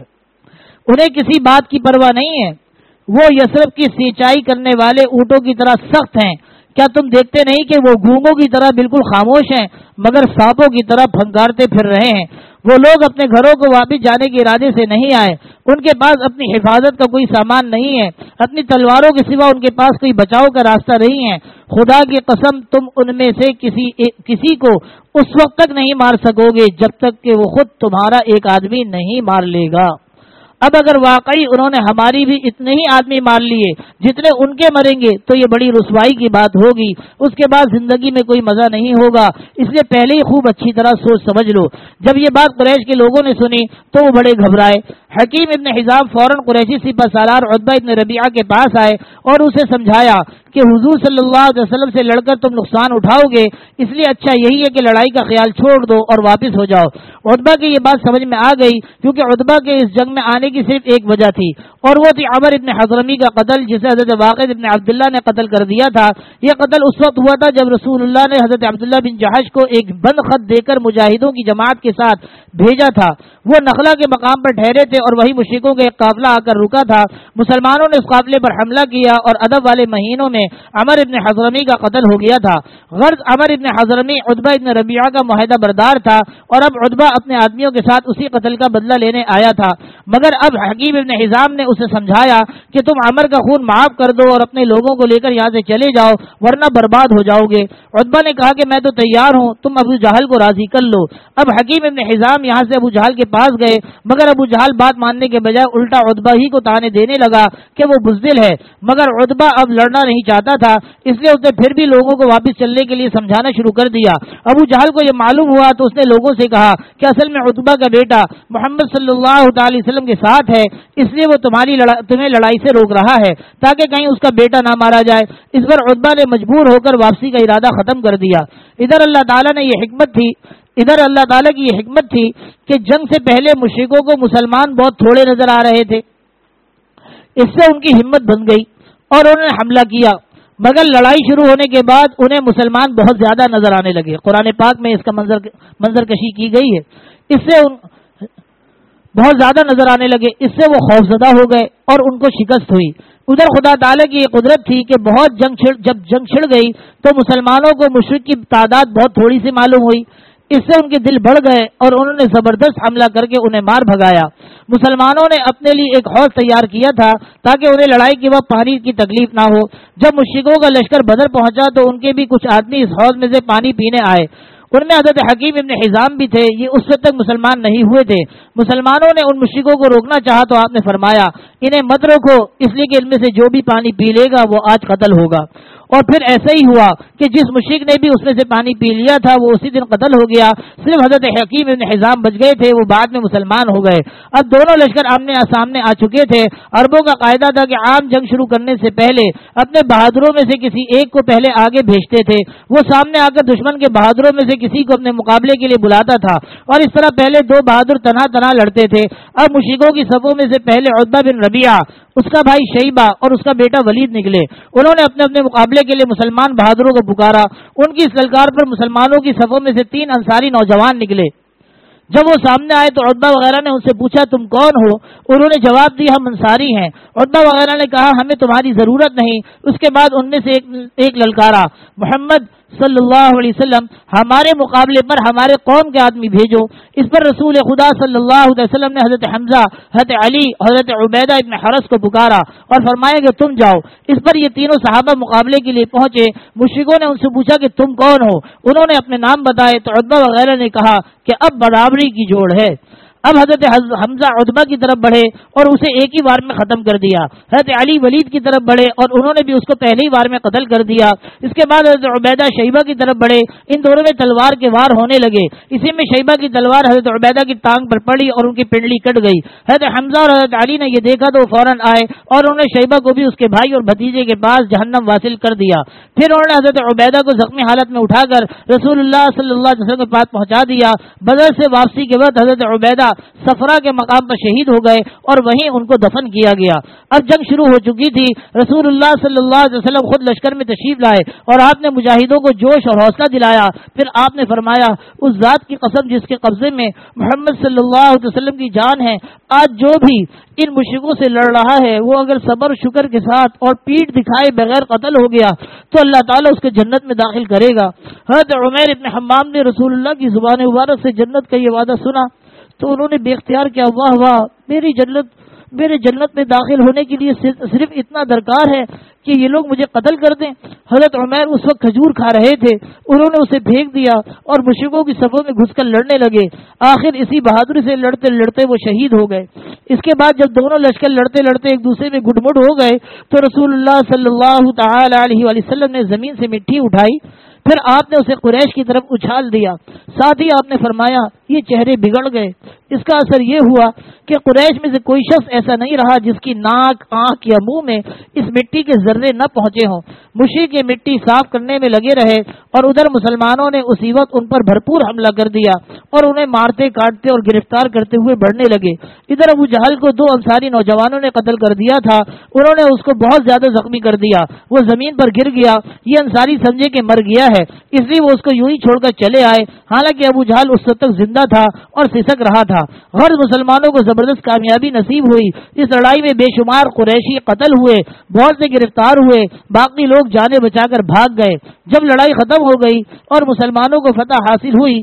انہیں کسی بات کی پرواہ نہیں ہے، وہ یثرب کی سینچائی کرنے والے اونٹوں کی طرح سخت ہیں، کیا تم دیکھتے نہیں کہ وہ گونگوں کی طرح بالکل خاموش ہیں مگر سانپوں کی طرح پھنکارتے پھر رہے ہیں؟ وہ لوگ اپنے گھروں کو واپس جانے کے ارادے سے نہیں آئے، ان کے پاس اپنی حفاظت کا کوئی سامان نہیں ہے، اپنی تلواروں کے سوا ان کے پاس کوئی بچاؤ کا راستہ نہیں ہے، خدا کی قسم تم ان میں سے کسی کو اس وقت تک نہیں مار سکو گے جب تک کہ وہ خود تمہارا ایک آدمی نہیں مار لے گا۔ اب اگر واقعی انہوں نے ہماری بھی اتنے ہی آدمی مار لیے جتنے ان کے مریں گے تو یہ بڑی رسوائی کی بات ہوگی، اس کے بعد زندگی میں کوئی مزہ نہیں ہوگا، اس لیے پہلے ہی خوب اچھی طرح سوچ سمجھ لو۔ جب یہ بات قریش کے لوگوں نے سنی تو وہ بڑے گھبرائے۔ حکیم ابن حزام فوراً قریشی سپہ سالار عتبہ ابن ربیعہ کے پاس آئے اور اسے سمجھایا کہ حضور صلی اللہ علیہ وسلم سے لڑ کر تم نقصان اٹھاؤ گے، اس لیے اچھا یہی ہے کہ لڑائی کا خیال چھوڑ دو اور واپس ہو جاؤ۔ عتبہ کی یہ بات سمجھ میں آ گئی، کیونکہ عتبہ کے اس جنگ میں آنے کی صرف ایک وجہ تھی اور وہ تھی عمر ابن حضرمی کا قتل، جسے حضرت واقد ابن عبداللہ نے قتل کر دیا تھا۔ یہ قتل اس وقت ہوا تھا جب رسول اللہ نے حضرت عبداللہ بن جہش کو ایک بند خط دے کر مجاہدوں کی جماعت کے ساتھ بھیجا تھا۔ وہ نخلا کے مقام پر ٹھہرے تھے اور وہی مشرکوں کا ایک قافلہ آ کر رکا تھا۔ مسلمانوں نے اس قافلے پر حملہ کیا اور ادب والے مہینوں میں عمر ابن حضرمی کا قتل ہو گیا تھا۔ غرض عمر ابن حضرمی عتبہ ابن ربیعہ کا معاہدہ بردار تھا اور اب عتبہ اپنے آدمیوں کے ساتھ اسی قتل کا بدلہ لینے آیا تھا، مگر اب حکیم ابن حزام نے اسے سمجھایا کہ تم عمر کا خون معاف کر دو اور اپنے لوگوں کو لے کر یہاں سے چلے جاؤ ورنہ برباد ہو جاؤ گے۔ عتبہ نے کہا کہ میں تو تیار ہوں، تم ابو جہل کو راضی کر لو۔ اب حکیم ابن حزام یہاں سے ابو جہل کے پاس گئے، مگر ابو جہل بات ماننے کے بجائے الٹا عتبہ ہی کو تانے دینے لگا کہ وہ بزدل ہے، مگر عتبہ اب لڑنا نہیں چاہتا تھا، اس لیے اس نے پھر بھی لوگوں کو واپس چلنے کے لیے سمجھانا شروع کر دیا۔ ابو جہل کو یہ معلوم ہوا تو اس نے لوگوں سے کہا کہ اصل میں عتبہ کا بیٹا محمد صلی اللہ تعالی وسلم کے ساتھ ہے، اس لیے وہ تمہیں لڑائی سے روک رہا ہے تاکہ کہیں اس کا بیٹا نہ مارا جائے۔ اس پر عتبہ نے مجبور ہو کر واپسی کا ارادہ ختم کر دیا۔ ادھر اللہ تعالیٰ کی یہ حکمت تھی کہ جنگ سے پہلے مشرکوں کو مسلمان بہت تھوڑے نظر آ رہے تھے، اس سے ان کی ہمت بن گئی اور انہوں نے حملہ کیا، مگر لڑائی شروع ہونے کے بعد انہیں مسلمان بہت زیادہ نظر آنے لگے۔ قرآن پاک میں اس کا منظر کشی کی گئی ہے، اس سے بہت زیادہ نظر آنے لگے، اس سے وہ خوفزدہ ہو گئے اور ان کو شکست ہوئی۔ ادھر خدا تعالیٰ کی یہ قدرت تھی کہ جب جنگ چھڑ گئی تو مسلمانوں کو مشرک کی تعداد بہت تھوڑی سی معلوم ہوئی، اس سے ان کے دل بڑھ گئے اور انہوں نے زبردست حملہ کر کے انہیں مار بھگایا۔ مسلمانوں نے اپنے لیے ایک حوض تیار کیا تھا تاکہ انہیں لڑائی کے وقت پانی کی تکلیف نہ ہو۔ جب مشرکوں کا لشکر بدر پہنچا تو ان کے بھی کچھ آدمی اس حوض میں سے پانی پینے آئے، ان میں حضرت حکیم ابن حزام بھی تھے، یہ اس وقت تک مسلمان نہیں ہوئے تھے۔ مسلمانوں نے ان مشرکوں کو روکنا چاہا تو آپ نے فرمایا انہیں مت روکو، اس لیے کہ ان میں سے جو بھی پانی پی لے گا وہ آج قتل ہوگا۔ اور پھر ایسا ہی ہوا کہ جس مشرک نے بھی اس میں سے پانی پی لیا تھا وہ اسی دن قتل ہو گیا، صرف حضرت حکیم ابن حزام بچ گئے تھے، وہ بعد میں مسلمان ہو گئے۔ اب دونوں لشکر آمنے سامنے آ چکے تھے۔ عربوں کا قاعدہ تھا کہ عام جنگ شروع کرنے سے پہلے اپنے بہادروں میں سے کسی ایک کو پہلے آگے بھیجتے تھے، وہ سامنے آ کر دشمن کے بہادروں میں سے کسی کو اپنے مقابلے کے لیے بلاتا تھا اور اس طرح پہلے دو بہادر تنہا لڑتے تھے۔ اب مشرکوں کی صفوں میں سے پہلے عتبہ بن ربیعہ، اس کا بھائی شیبہ اور اس کا بیٹا ولید نکلے، انہوں نے اپنے مقابلے کے لیے مسلمان بہادروں کو پکارا۔ ان کی اس للکار پر مسلمانوں کی صفوں میں سے 3 انصاری نوجوان نکلے۔ جب وہ سامنے آئے تو عتبہ وغیرہ نے ان سے پوچھا تم کون ہو؟ انہوں نے جواب دیا ہم انصاری ہیں۔ عتبہ وغیرہ نے کہا ہمیں تمہاری ضرورت نہیں۔ اس کے بعد ان میں سے ایک للکارا محمد صلی اللہ علیہ وسلم ہمارے مقابلے پر ہمارے قوم کے آدمی بھیجو۔ اس پر رسول خدا صلی اللہ علیہ وسلم نے حضرت حمزہ، حضرت علی، حضرت عبیدہ ابن حرس کو پکارا اور فرمایا کہ تم جاؤ۔ اس پر یہ تینوں صحابہ مقابلے کے لیے پہنچے۔ مشرکوں نے ان سے پوچھا کہ تم کون ہو؟ انہوں نے اپنے نام بتائے تو عتبہ وغیرہ نے کہا کہ اب برابری کی جوڑ ہے۔ اب حضرت حمزہ عتبہ کی طرف بڑھے اور اسے ایک ہی بار میں ختم کر دیا۔ حضرت علی ولید کی طرف بڑھے اور انہوں نے بھی اس کو پہلی بار میں قتل کر دیا۔ اس کے بعد حضرت عبیدہ شیبہ کی طرف بڑھے، ان دونوں میں تلوار کے وار ہونے لگے۔ اسی میں شیبہ کی تلوار حضرت عبیدہ کی ٹانگ پر پڑی اور ان کی پنڈلی کٹ گئی۔ حضرت حمزہ اور حضرت علی نے یہ دیکھا تو فوراً آئے اور انہوں نے شیبہ کو بھی اس کے بھائی اور بھتیجے کے پاس جہنم واصل کر دیا۔ پھر انہوں نے حضرت عبیدہ کو زخمی حالت میں اٹھا کر رسول اللہ صلی اللہ علیہ وسلم کے پاس پہنچا دیا۔ بدر سے واپسی کے بعد حضرت عبیدہ صفرا کے مقام پر شہید ہو گئے اور وہیں ان کو دفن کیا گیا۔ اب جنگ شروع ہو چکی تھی۔ رسول اللہ صلی اللہ علیہ وسلم خود لشکر میں تشریف لائے اور آپ نے مجاہدوں کو جوش اور حوصلہ دلایا۔ پھر آپ نے فرمایا، اس ذات کی قسم جس کے قبضے میں محمد صلی اللہ علیہ وسلم کی جان ہے، آج جو بھی ان مشرکوں سے لڑ رہا ہے وہ اگر صبر شکر کے ساتھ اور پیٹ دکھائے بغیر قتل ہو گیا تو اللہ تعالیٰ اس کے جنت میں داخل کرے گا۔ حضرت عمیر ابن حمام نے رسول اللہ کی زبان مبارک سے جنت کا یہ وعدہ سنا تو انہوں نے بے اختیار کیا، واہ واہ، میرے جنت میں داخل ہونے کے لیے صرف اتنا درکار ہے کہ یہ لوگ مجھے قتل کر دیں۔ حضرت عمیر اس وقت کھجور کھا رہے تھے، انہوں نے اسے پھینک دیا اور مشرکوں کی صفوں میں گھس کر لڑنے لگے۔ آخر اسی بہادری سے لڑتے لڑتے وہ شہید ہو گئے۔ اس کے بعد جب دونوں لشکر لڑتے لڑتے ایک دوسرے میں گڈ مڈ ہو گئے تو رسول اللہ صلی اللہ تعالی علیہ وسلم نے زمین سے مٹی اٹھائی، پھر آپ نے اسے قریش کی طرف اچھال دیا۔ ساتھ ہی آپ نے فرمایا، یہ چہرے بگڑ گئے۔ اس کا اثر یہ ہوا کہ قریش میں سے کوئی شخص ایسا نہیں رہا جس کی ناک، آنکھ یا منہ میں اس مٹی کے ذرے نہ پہنچے ہوں۔ مشرک یہ مٹی صاف کرنے میں لگے رہے اور ادھر مسلمانوں نے اسی وقت ان پر بھرپور حملہ کر دیا اور انہیں مارتے کاٹتے اور گرفتار کرتے ہوئے بڑھنے لگے۔ ادھر ابو جہل کو 2 انصاری نوجوانوں نے قتل کر دیا تھا، انہوں نے اس کو بہت زیادہ زخمی کر دیا، وہ زمین پر گر گیا۔ یہ انصاری سمجھے کہ مر گیا ہے، اس لیے وہ اس کو یوں ہی چھوڑ کر چلے آئے، حالانکہ ابو جہل اس وقت تک زندہ تھا اور سسک رہا تھا۔ غرض مسلمانوں کو زبردست کامیابی نصیب ہوئی۔ اس لڑائی میں بے شمار قریشی قتل ہوئے، بہت سے گرفتار ہوئے، باقی لوگ جانیں بچا کر بھاگ گئے۔ جب لڑائی ختم ہو گئی اور مسلمانوں کو فتح حاصل ہوئی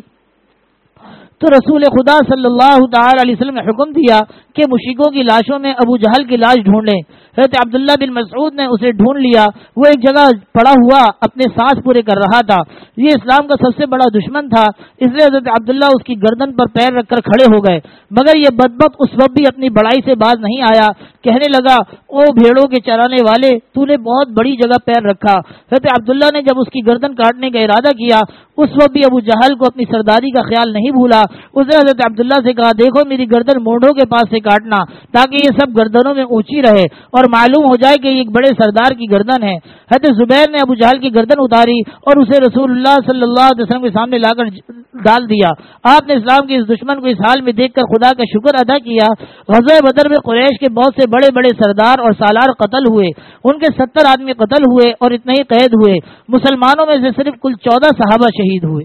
تو رسول خدا صلی اللہ تعالی علیہ وسلم نے حکم دیا کہ مشرکوں کی لاشوں میں ابو جہل کی لاش ڈھونڈ لیں۔ حضرت عبداللہ بن مسعود نے اسے ڈھونڈ لیا، وہ ایک جگہ پڑا ہوا اپنے سانس پورے کر رہا تھا۔ یہ اسلام کا سب سے بڑا دشمن تھا، اس لیے حضرت عبداللہ اس کی گردن پر پیر رکھ کر کھڑے ہو گئے، مگر یہ بدبخت اس وقت بھی اپنی بڑائی سے باز نہیں آیا۔ کہنے لگا، او بھیڑوں کے چرانے والے، تو نے بہت بڑی جگہ پیر رکھا۔ حضرت عبداللہ نے جب اس کی گردن کاٹنے کا ارادہ کیا، اس وقت بھی ابو جہل کو اپنی سرداری کا خیال نہیں بھولا۔ اس نے حضرت عبداللہ سے کہا، دیکھو میری گردن مونڈوں کے پاس سے کاٹنا تاکہ یہ سب گردنوں میں اونچی رہے اور معلوم ہو جائے کہ یہ ایک بڑے سردار کی گردن ہے۔ حضرت زبیر نے ابو جہل کی گردن اتاری اور اسے رسول اللہ صلی اللہ علیہ وسلم کے سامنے لا کر ڈال دیا۔ آپ نے اسلام کے اس دشمن کو اس حال میں دیکھ کر خدا کا شکر ادا کیا۔ غزوہ بدر میں قریش کے بہت سے بڑے بڑے سردار اور سالار قتل ہوئے، ان کے 70 آدمی قتل ہوئے اور اتنے ہی قید ہوئے۔ مسلمانوں میں سے صرف کل 14 صحابہ شہید ہوئے۔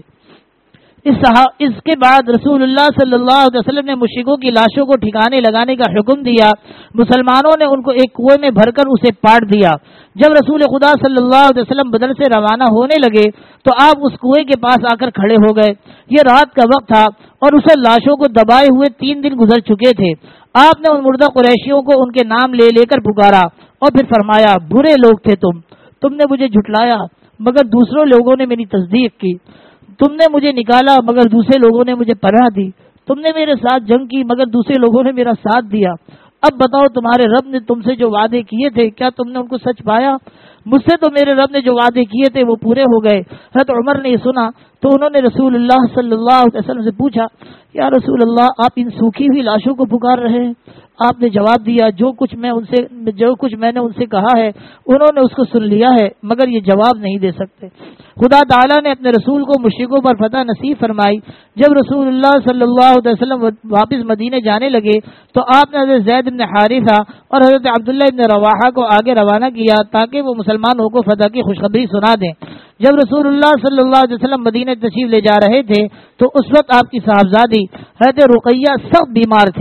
اس کے بعد رسول اللہ صلی اللہ علیہ وسلم نے مشرکوں کی لاشوں کو ٹھکانے لگانے کا حکم دیا۔ مسلمانوں نے ان کو ایک کنویں میں بھر کر اسے پاٹ دیا۔ جب رسول خدا صلی اللہ علیہ وسلم بدر سے روانہ ہونے لگے تو آپ اس کنویں کے پاس آ کر کھڑے ہو گئے۔ یہ رات کا وقت تھا اور اسے لاشوں کو دبائے ہوئے 3 دن گزر چکے تھے۔ آپ نے ان مردہ قریشیوں کو ان کے نام لے لے کر پکارا اور پھر فرمایا، برے لوگ تھے تم نے مجھے جھٹلایا مگر دوسروں لوگوں نے میری تصدیق کی، تم نے مجھے نکالا مگر دوسرے لوگوں نے مجھے پناہ دی، تم نے میرے ساتھ جنگ کی مگر دوسرے لوگوں نے میرا ساتھ دیا۔ اب بتاؤ، تمہارے رب نے تم سے جو وعدے کیے تھے کیا تم نے ان کو سچ پایا؟ مجھ سے تو میرے رب نے جو وعدے کیے تھے وہ پورے ہو گئے۔ حضرت عمر نے یہ سنا تو انہوں نے رسول اللہ صلی اللہ علیہ وسلم سے پوچھا، یا رسول اللہ، آپ ان سوکھی ہوئی لاشوں کو پکار رہے ہیں؟ آپ نے جواب دیا، جو کچھ میں نے ان سے کہا ہے انہوں نے اس کو سن لیا ہے مگر یہ جواب نہیں دے سکتے۔ خدا تعالیٰ نے اپنے رسول کو مشرکوں پر فتح نصیب فرمائی۔ جب رسول اللہ صلی اللہ علیہ وسلم واپس مدینے جانے لگے تو آپ نے حضرت زید بن حارثہ اور حضرت عبداللہ بن رواحہ کو آگے روانہ کیا تاکہ وہ مسلمانوں کو فتح کی خوشخبری سنا دیں۔ جب رسول اللہ صلی اللہ علیہ وسلم مدینے تشریف لے جا رہے تھے تو اس وقت آپ کی صاحبزادی حضرت رقیہ سخت بیمار تھیں۔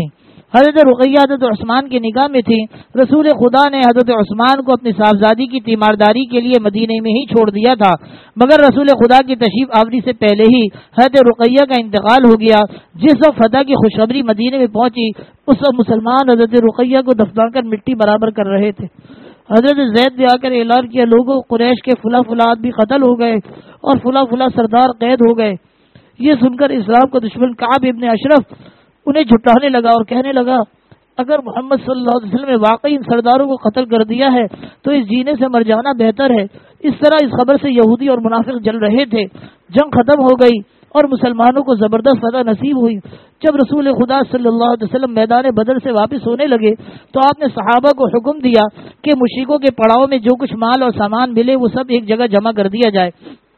حضرت رقیہ حضرت عثمان کی نگاہ میں تھی. رسول خدا نے حضرت عثمان کو اپنی صاحبزادی کی تیمارداری کے لیے مدینے میں ہی چھوڑ دیا تھا، مگر رسول خدا کی تشریف آوری سے پہلے ہی حضرت رقیہ کا انتقال ہو گیا. جس وقت فتح کی خوشخبری مدینے میں پہنچی اس وقت مسلمان حضرت رقیہ کو دفنا کر مٹی برابر کر رہے تھے. حضرت زید نے آ کر اعلان کیا، لوگوں قریش کے فلاں فلاں آدمی قتل ہو گئے اور فلاں فلاں سردار قید ہو گئے. یہ سن کر اسلام کا دشمن کعب ابن اشرف انہیں جھٹلانے لگا اور کہنے لگا، اگر محمد صلی اللہ علیہ وسلم نے واقعی ان سرداروں کو قتل کر دیا ہے تو اس جینے سے مر جانا بہتر ہے. اس طرح اس خبر سے یہودی اور منافق جل رہے تھے. جنگ ختم ہو گئی اور مسلمانوں کو زبردست فتح نصیب ہوئی. جب رسول خدا صلی اللہ علیہ وسلم میدان بدر سے واپس ہونے لگے تو آپ نے صحابہ کو حکم دیا کہ مشرکوں کے پڑاؤ میں جو کچھ مال اور سامان ملے وہ سب ایک جگہ جمع کر دیا جائے.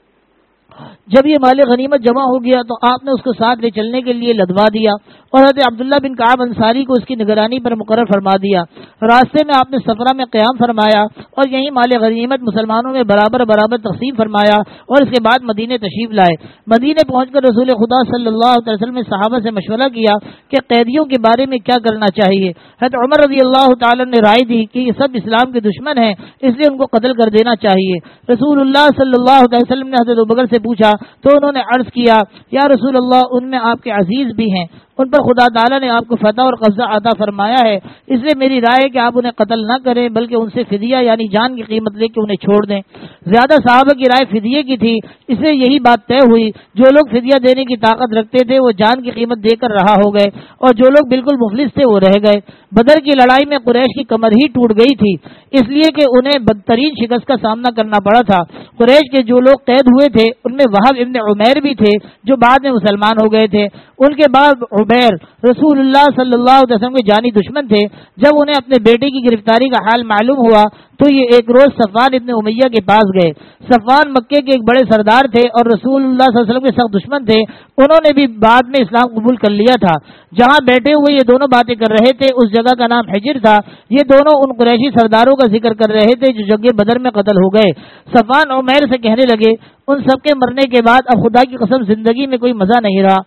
جب یہ مال غنیمت جمع ہو گیا تو آپ نے اس کو ساتھ لے چلنے کے لیے لدوا دیا اور حضرت عبداللہ بن کعب انصاری کو اس کی نگرانی پر مقرر فرما دیا. راستے میں آپ نے صفرہ میں قیام فرمایا اور یہی مال غنیمت مسلمانوں میں برابر برابر تقسیم فرمایا اور اس کے بعد مدینے تشریف لائے. مدینے پہنچ کر رسول خدا صلی اللہ علیہ وسلم نے صحابہ سے مشورہ کیا کہ قیدیوں کے بارے میں کیا کرنا چاہیے. حضرت عمر رضی اللہ تعالی نے رائے دی کہ یہ سب اسلام کے دشمن ہیں، اس لیے ان کو قتل کر دینا چاہیے. رسول اللہ صلی اللہ علیہ وسلم نے حضرت ابوبکر سے پوچھا تو انہوں نے عرض کیا، یا رسول اللہ ان میں آپ کے عزیز بھی ہیں، ان پر خدا تعالیٰ نے آپ کو فتح اور قبضہ عطا فرمایا ہے، اس لیے میری رائے ہے کہ آپ انہیں قتل نہ کریں بلکہ ان سے فدیہ یعنی جان کی قیمت لے کے انہیں چھوڑ دیں. زیادہ صحابہ کی رائے فدیے کی تھی، اس لیے یہی بات طے ہوئی. جو لوگ فدیہ دینے کی طاقت رکھتے تھے وہ جان کی قیمت دے کر رہا ہو گئے اور جو لوگ بالکل مفلس تھے وہ رہ گئے. بدر کی لڑائی میں قریش کی کمر ہی ٹوٹ گئی تھی، اس لیے کہ انہیں بدترین شکست کا سامنا کرنا پڑا تھا. قریش کے جو لوگ قید ہوئے تھے ان میں وہب ابن عمیر بھی تھے جو بعد میں مسلمان ہو گئے تھے. ان کے بعد عمیر رسول اللہ صلی اللہ علیہ وسلم کے جانی دشمن تھے. جب انہیں اپنے بیٹے کی گرفتاری کا حال معلوم ہوا تو یہ ایک روز صفوان ابن امیہ کے پاس گئے. صفوان مکے کے ایک بڑے سردار تھے اور رسول اللہ صلی اللہ علیہ وسلم کے سخت دشمن تھے. انہوں نے بھی بعد میں اسلام قبول کر لیا تھا. جہاں بیٹھے ہوئے یہ دونوں باتیں کر رہے تھے اس جگہ کا نام حجر تھا. یہ دونوں ان قریشی سرداروں کا ذکر کر رہے تھے جو جنگ بدر میں قتل ہو گئے. صفوان عمیر سے کہنے لگے، ان سب کے مرنے کے بعد اب خدا کی قسم زندگی میں کوئی مزہ نہیں رہا.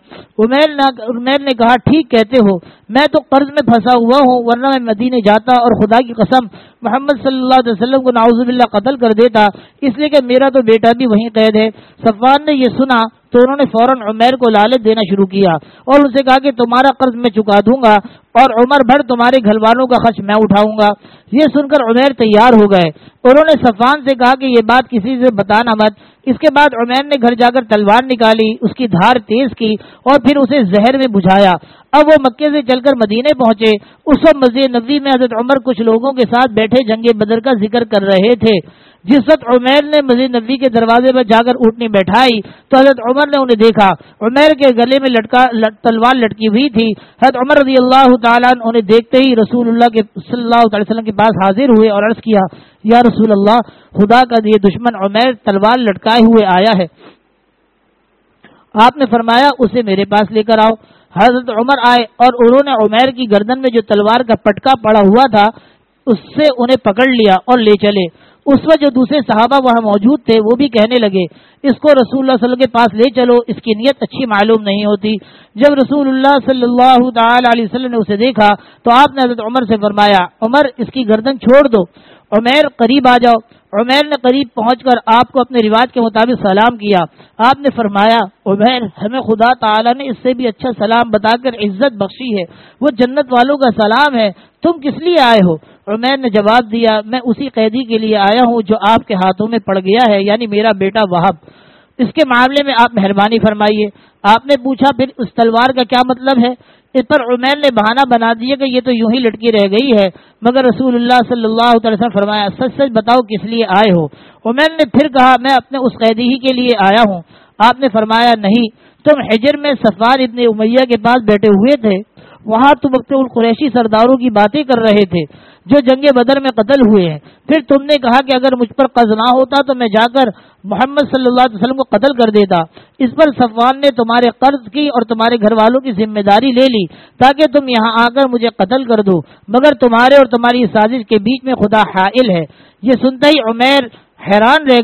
عمیر نے کہا، ٹھیک کہتے ہو، میں تو قرض میں پھنسا ہوا ہوں، ورنہ میں مدینے جاتا اور خدا کی قسم محمد صلی اللہ علیہ وسلم کو نعوذ باللہ قتل کر دیتا، اس لیے کہ میرا تو بیٹا بھی وہیں قید ہے. صفوان نے یہ سنا تو انہوں نے فوراً عمیر کو لالچ دینا شروع کیا اور ان سے کہا کہ تمہارا قرض میں چکا دوں گا اور عمر بھر تمہارے گھر والوں کا خرچ میں اٹھاؤں گا. یہ سن کر عمیر تیار ہو گئے. انہوں نے صفوان سے کہا کہ یہ بات کسی سے بتانا مت. اس کے بعد عمیر نے گھر جا کر تلوار نکالی، اس کی دھار تیز کی اور پھر اسے زہر میں بجھایا. اب وہ مکے سے چل کر مدینے پہنچے. اس وقت مسجد نبوی میں حضرت عمر کچھ لوگوں کے ساتھ بیٹھے جنگ بدر کا ذکر کر رہے تھے. جس وقت عمیر نے مسجد نبوی کے دروازے پر جا کر اونٹنی بیٹھائی تو حضرت عمر نے انہیں دیکھا. عمیر کے گلے میں تلوار لٹکی ہوئی تھی. حضرت عمر رضی اللہ تعالیٰ انہیں دیکھتے ہی رسول اللہ کے صلی اللہ علیہ وسلم کے پاس حاضر ہوئے اور عرض کیا، یا رسول اللہ، خدا کا یہ دشمن عمیر تلوار لٹکائے ہوئے آیا ہے. آپ نے فرمایا اسے میرے پاس لے کر آؤ. حضرت عمر آئے اور انہوں نے عمیر کی گردن میں جو تلوار کا پٹکا پڑا ہوا تھا اس سے انہیں پکڑ لیا اور لے چلے. اس وقت جو دوسرے صحابہ وہاں موجود تھے وہ بھی کہنے لگے، اس کو رسول اللہ صلی اللہ علیہ وسلم کے پاس لے چلو، اس کی نیت اچھی معلوم نہیں ہوتی. جب رسول اللہ صلی اللہ تعالی علیہ وسلم نے اسے دیکھا تو آپ نے حضرت عمر سے فرمایا، عمر اس کی گردن چھوڑ دو. عمیر قریب آ جاؤ. عمیر نے قریب پہنچ کر آپ کو اپنے رواج کے مطابق سلام کیا. آپ نے فرمایا، عمیر، ہمیں خدا تعالی نے اس سے بھی اچھا سلام بتا کر عزت بخشی ہے، وہ جنت والوں کا سلام ہے، تم کس لیے آئے ہو؟ عمیر نے جواب دیا، میں اسی قیدی کے لیے آیا ہوں جو آپ کے ہاتھوں میں پڑ گیا ہے، یعنی میرا بیٹا وہب. اس کے معاملے میں آپ مہربانی فرمائیے. آپ نے پوچھا، پھر اس تلوار کا کیا مطلب ہے؟ اس پر عمیر نے بہانہ بنا دیا کہ یہ تو یوں ہی لٹکی رہ گئی ہے. مگر رسول اللہ صلی اللہ علیہ وسلم فرمایا، سچ سچ بتاؤ کس لیے آئے ہو؟ عمیر نے پھر کہا، میں اپنے اس قیدی ہی کے لیے آیا ہوں. آپ نے فرمایا، نہیں، تم حجر میں صفوان ابن امیہ کے پاس بیٹھے ہوئے تھے، وہاں تم اپنے ان قریشی سرداروں کی باتیں کر رہے تھے جو جنگ بدر میں قتل ہوئے ہیں. پھر تم نے کہا کہ اگر مجھ پر قرض نہ ہوتا تو میں جا کر محمد صلی اللہ علیہ وسلم کو قتل کر دیتا. اس پر صفوان نے تمہارے قرض کی اور تمہارے گھر والوں کی ذمہ داری لے لی تاکہ تم یہاں آ کر مجھے قتل کر دو، مگر تمہارے اور تمہاری سازش کے بیچ میں خدا حائل ہے. یہ سنتے ہی عمیر حیران رہ گئے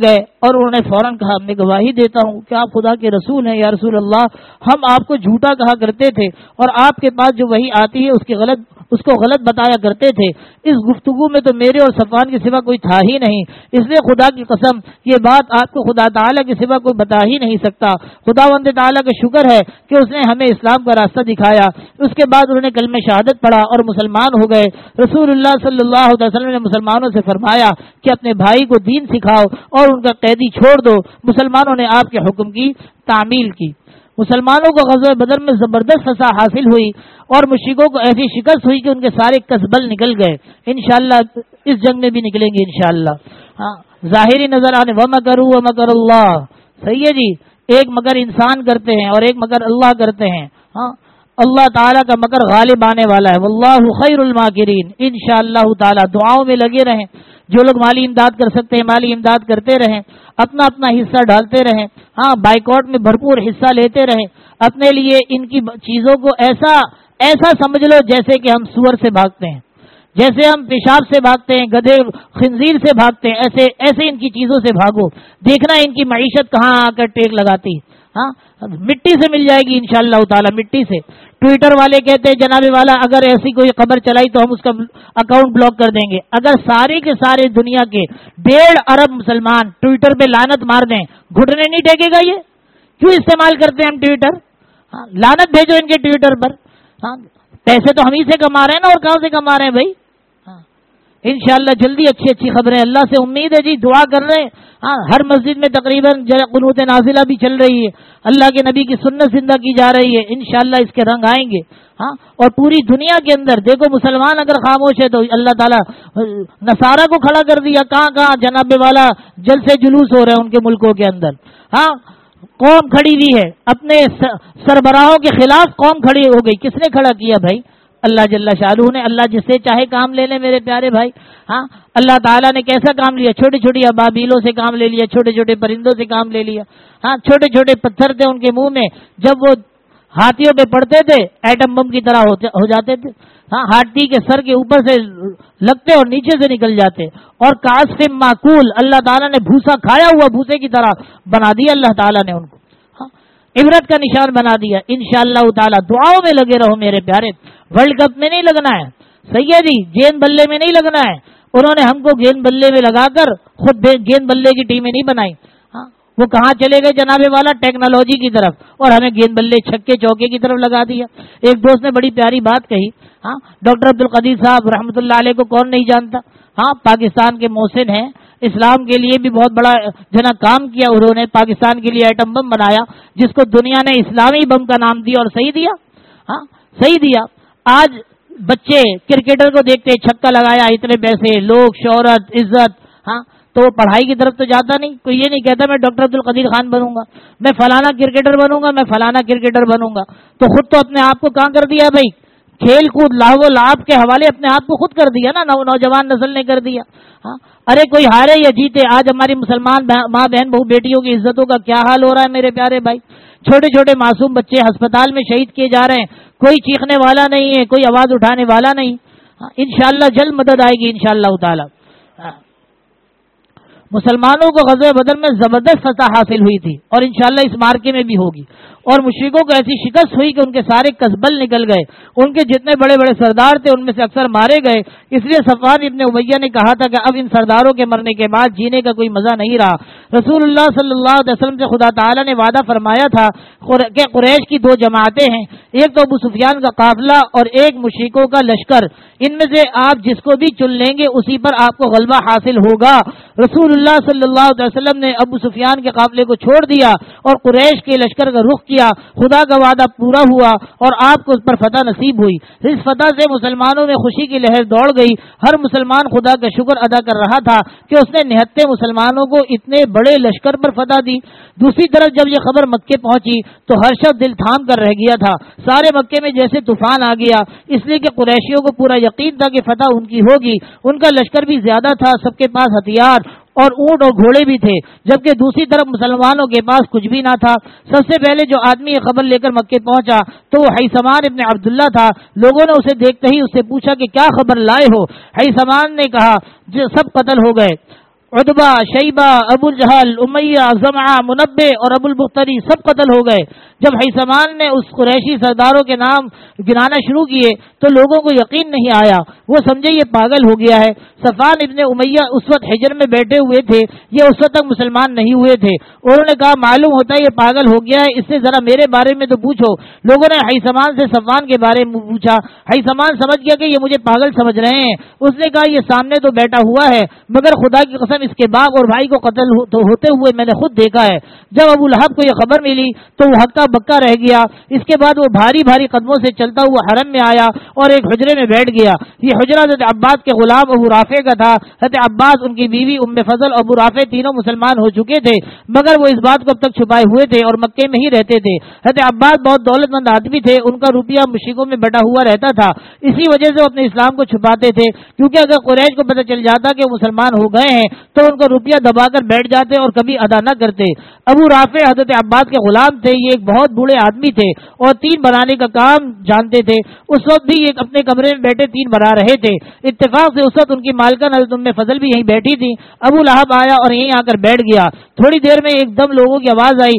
اور انہوں نے فوراً کہا میں گواہی دیتا ہوں کہ آپ خدا کے رسول ہیں یا رسول اللہ، ہم آپ کو جھوٹا کہا کرتے تھے اور آپ کے پاس جو وحی آتی ہے اس کو غلط بتایا کرتے تھے۔ اس گفتگو میں تو میرے اور صفوان کے سوا کوئی تھا ہی نہیں، اس لیے خدا کی قسم یہ بات آپ کو خدا تعالیٰ کے سوا کوئی بتا ہی نہیں سکتا۔ خداوند تعالیٰ کا شکر ہے کہ اس نے ہمیں اسلام کا راستہ دکھایا۔ اس کے بعد انہوں نے کلمہ شہادت پڑھا اور مسلمان ہو گئے۔ رسول اللہ صلی اللہ علیہ وسلم نے مسلمانوں سے فرمایا کہ اپنے بھائی کو دین سکھاؤ اور ان کا قیدی چھوڑ دو۔ مسلمانوں نے آپ کے حکم کی تعمیل کی۔ مسلمانوں کو غزوہ بدر میں زبردست فتح حاصل ہوئی اور مشرکوں کو ایسی شکست ہوئی کہ ان کے سارے کسبل نکل گئے۔ انشاءاللہ اس جنگ میں بھی نکلیں گے انشاءاللہ۔ ظاہری نظر آنے وَمَكَرُوا وَمَكَرَ اللَّهُ، صحیح ہے جی، ایک مگر انسان کرتے ہیں اور ایک مگر اللہ کرتے ہیں۔ اللہ تعالیٰ کا مکر غالب آنے والا ہے۔ واللہ خیر الماکرین۔ انشاءاللہ تعالیٰ دعاؤں میں لگے رہیں، جو لوگ مالی امداد کر سکتے ہیں مالی امداد کرتے رہیں، اپنا اپنا حصہ ڈالتے رہیں، بائیکاٹ میں بھرپور حصہ لیتے رہیں۔ اپنے لیے ان کی چیزوں کو ایسا سمجھ لو جیسے کہ ہم سور سے بھاگتے ہیں، جیسے ہم پیشاب سے بھاگتے ہیں، گدھے خنزیر سے بھاگتے ہیں، ایسے ان کی چیزوں سے بھاگو، دیکھنا ان کی معیشت کہاں آ کر ٹیک لگاتی۔ مٹی سے مل جائے گی انشاءاللہ تعالی، مٹی سے۔ ٹویٹر والے کہتے ہیں جناب والا اگر ایسی کوئی خبر چلائی تو ہم اس کا اکاؤنٹ بلاک کر دیں گے۔ اگر سارے کے سارے دنیا کے 1.5 ارب مسلمان ٹویٹر پہ لعنت مار دیں، گھٹنے نہیں ٹیکے گا؟ یہ کیوں استعمال کرتے ہیں ہم ٹویٹر؟ لعنت بھیجو ان کے ٹویٹر پر۔ پیسے تو ہم ہی سے کما رہے ہیں نا، اور کہاں سے کما رہے ہیں بھائی؟ انشاءاللہ جلدی اچھی خبریں، اللہ سے امید ہے جی، دعا کر رہے ہیں۔ ہر مسجد میں تقریباً قنوت نازلہ بھی چل رہی ہے، اللہ کے نبی کی سنت زندہ کی جا رہی ہے، انشاءاللہ اس کے رنگ آئیں گے۔ اور پوری دنیا کے اندر دیکھو مسلمان اگر خاموش ہے تو اللہ تعالیٰ نصارہ کو کھڑا کر دیا، کہاں جناب والا جلسے جلوس ہو رہے ہیں ان کے ملکوں کے اندر۔ قوم کھڑی ہوئی ہے، اپنے سربراہوں کے خلاف قوم کھڑی ہو گئی۔ کس نے کھڑا کیا بھائی؟ اللہ جل شانہ نے۔ اللہ جس سے چاہے کام لے لے میرے پیارے بھائی۔ اللہ تعالیٰ نے کیسا کام لیا، چھوٹی چھوٹی ابابیلوں سے کام لے لیا، چھوٹے چھوٹے پرندوں سے کام لے لیا۔ چھوٹے چھوٹے پتھر تھے ان کے منہ میں، جب وہ ہاتھیوں پہ پڑتے تھے ایٹم بم کی طرح ہو جاتے تھے۔ ہاتھی کے سر کے اوپر سے لگتے اور نیچے سے نکل جاتے۔ اور کاسف معقول، اللہ تعالیٰ نے بھوسا کھایا ہوا بھوسے کی طرح بنا دیا اللہ تعالیٰ نے ان کو، عبرت کا نشان بنا دیا۔ انشاءاللہ تعالیٰ دعاؤں میں لگے رہو میرے پیارے۔ ورلڈ کپ میں نہیں لگنا ہے، صحیح ہے جی، گیند بلے میں نہیں لگنا ہے۔ انہوں نے ہم کو گیند بلے میں لگا کر خود گیند بلے کی ٹیمیں نہیں بنائی۔ وہ کہاں چلے گئے جناب والا؟ ٹیکنالوجی کی طرف، اور ہمیں گیند بلے چھکے چوکے کی طرف لگا دیا۔ ایک دوست نے بڑی پیاری بات کہی، ڈاکٹر عبدالقدیر صاحب رحمۃ اللہ علیہ کو کون نہیں جانتا؟ پاکستان کے محسن ہیں، اسلام کے لیے بھی بہت بڑا کام کیا انہوں نے، پاکستان کے لیے ایٹم بم بنایا جس کو دنیا نے اسلامی بم کا نام دیا، اور صحیح دیا، صحیح دیا۔ آج بچے کرکٹر کو دیکھتے چھکا لگایا، اتنے پیسے، لوگ، شہرت، عزت، تو وہ پڑھائی کی طرف تو جاتا نہیں۔ کوئی یہ نہیں کہتا میں ڈاکٹر عبدالقدیر خان بنوں گا، میں فلانا کرکٹر بنوں گا، میں فلانا کرکٹر بنوں گا۔ تو خود تو اپنے آپ کو کہاں کر دیا بھائی؟ کھیل کود لاہو لعب کے حوالے اپنے آپ کو خود کر دیا نا، نوجوان نسل نے کر دیا۔ ارے کوئی ہارے یا جیتے، آج ہماری مسلمان ماں بہن بہو بیٹیوں کی عزتوں کا کیا حال ہو رہا ہے میرے پیارے بھائی۔ چھوٹے چھوٹے معصوم بچے ہسپتال میں شہید کیے جا رہے ہیں، کوئی چیخنے والا نہیں ہے، کوئی آواز اٹھانے والا نہیں۔ انشاءاللہ جلد مدد آئے گی انشاءاللہ تعالی۔ مسلمانوں کو غزوہ بدر میں زبردست فتح حاصل ہوئی تھی، اور انشاءاللہ اس مارکے میں بھی ہوگی۔ اور مشرکوں کو ایسی شکست ہوئی کہ ان کے سارے کسبل نکل گئے، ان کے جتنے بڑے بڑے سردار تھے ان میں سے اکثر مارے گئے۔ اس لیے صفوان ابن امیہ نے کہا تھا کہ اب ان سرداروں کے مرنے کے بعد جینے کا کوئی مزہ نہیں رہا۔ رسول اللہ صلی اللہ علیہ وسلم سے خدا تعالیٰ نے وعدہ فرمایا تھا کہ قریش کی 2 جماعتیں ہیں، ایک تو ابو سفیان کا قافلہ اور ایک مشرکوں کا لشکر، ان میں سے آپ جس کو بھی چن لیں گے اسی پر آپ کو غلبہ حاصل ہوگا۔ رسول اللہ صلی اللہ علیہ وسلم نے ابو سفیان کے قافلے کو چھوڑ دیا اور قریش کے لشکر کا رخ کیا۔ خدا کا وعدہ پورا ہوا اور آپ کو اس پر فتح نصیب ہوئی۔ اس فتح سے مسلمانوں میں خوشی کی لہر دوڑ گئی۔ ہر مسلمان خدا کا شکر ادا کر رہا تھا کہ اس نے نہتے مسلمانوں کو اتنے بڑے لشکر پر فتح دی۔ دوسری طرف جب یہ خبر مکے پہنچی تو ہر شخص دل تھام کر رہ گیا تھا، سارے مکے میں جیسے طوفان آ گیا، اس لیے کہ قریشیوں کو پورا یقین تھا کہ فتح ان کی ہوگی۔ ان کا لشکر بھی زیادہ تھا، سب کے پاس ہتھیار اور اونٹ اور گھوڑے بھی تھے، جبکہ دوسری طرف مسلمانوں کے پاس کچھ بھی نہ تھا۔ سب سے پہلے جو آدمی یہ خبر لے کر مکے پہنچا تو وہ حیثمان ابن عبداللہ تھا۔ لوگوں نے اسے دیکھتے ہی اس سے پوچھا کہ کیا خبر لائے ہو؟ حیثمان نے کہا جو سب قتل ہو گئے، عتبہ، شیبہ، ابو الجہل، امیہ، زمعہ، منبع اور ابو البختری سب قتل ہو گئے۔ جب حیثمان نے اس قریشی سرداروں کے نام گنانا شروع کیے تو لوگوں کو یقین نہیں آیا، وہ سمجھے یہ پاگل ہو گیا ہے۔ صفوان ابن امیہ اس وقت حجر میں بیٹھے ہوئے تھے، یہ اس وقت تک مسلمان نہیں ہوئے تھے۔ انہوں نے کہا معلوم ہوتا ہے یہ پاگل ہو گیا ہے، اس سے ذرا میرے بارے میں تو پوچھو۔ لوگوں نے حیثمان سے صفوان کے بارے میں پوچھا، حیثمان سمجھ گیا کہ یہ مجھے پاگل سمجھ رہے ہیں۔ اس نے کہا یہ سامنے تو بیٹھا ہوا ہے، مگر خدا کی قسم اس کے باپ اور بھائی کو قتل ہوتے ہوئے میں نے خود دیکھا ہے۔ جب ابو لہب کو یہ خبر ملی تو وہ ہکا بکا رہ گیا۔ اس کے بعد وہ بھاری بھاری قدموں سے چلتا ہوا حرم میں آیا اور ایک حجرے میں بیٹھ گیا۔ یہ حجرہ حضرت عباس کے غلام ابو رافع کا تھا۔ حضرت عباس، ان کی بیوی ام فضل اور ابو رافع تینوں مسلمان ہو چکے تھے، مگر وہ اس بات کو اب تک چھپائے ہوئے تھے اور مکے میں ہی رہتے تھے۔ حضرت عباس بہت دولت مند آدمی تھے، ان کا روپیہ مشرکوں میں بٹا ہوا رہتا تھا، اسی وجہ سے وہ اپنے اسلام کو چھپاتے تھے، کیونکہ اگر قریش کو پتہ چل جاتا کہ وہ مسلمان ہو گئے ہیں تو ان کو روپیہ دبا کر بیٹھ جاتے اور کبھی ادا نہ کرتے۔ ابو رافع حضرت عباس کے غلام تھے، یہ ایک بہت بوڑھے آدمی تھے اور تین بنانے کا کام جانتے تھے۔ اس وقت بھی یہ اپنے کمرے میں بیٹھے تین بنا رہے تھے۔ اتفاق سے اس وقت ان کی مالکن حضرت ام فضل بھی یہیں بیٹھی تھی۔ ابو لہب آیا اور یہیں آ کر بیٹھ گیا۔ تھوڑی دیر میں ایک دم لوگوں کی آواز آئی،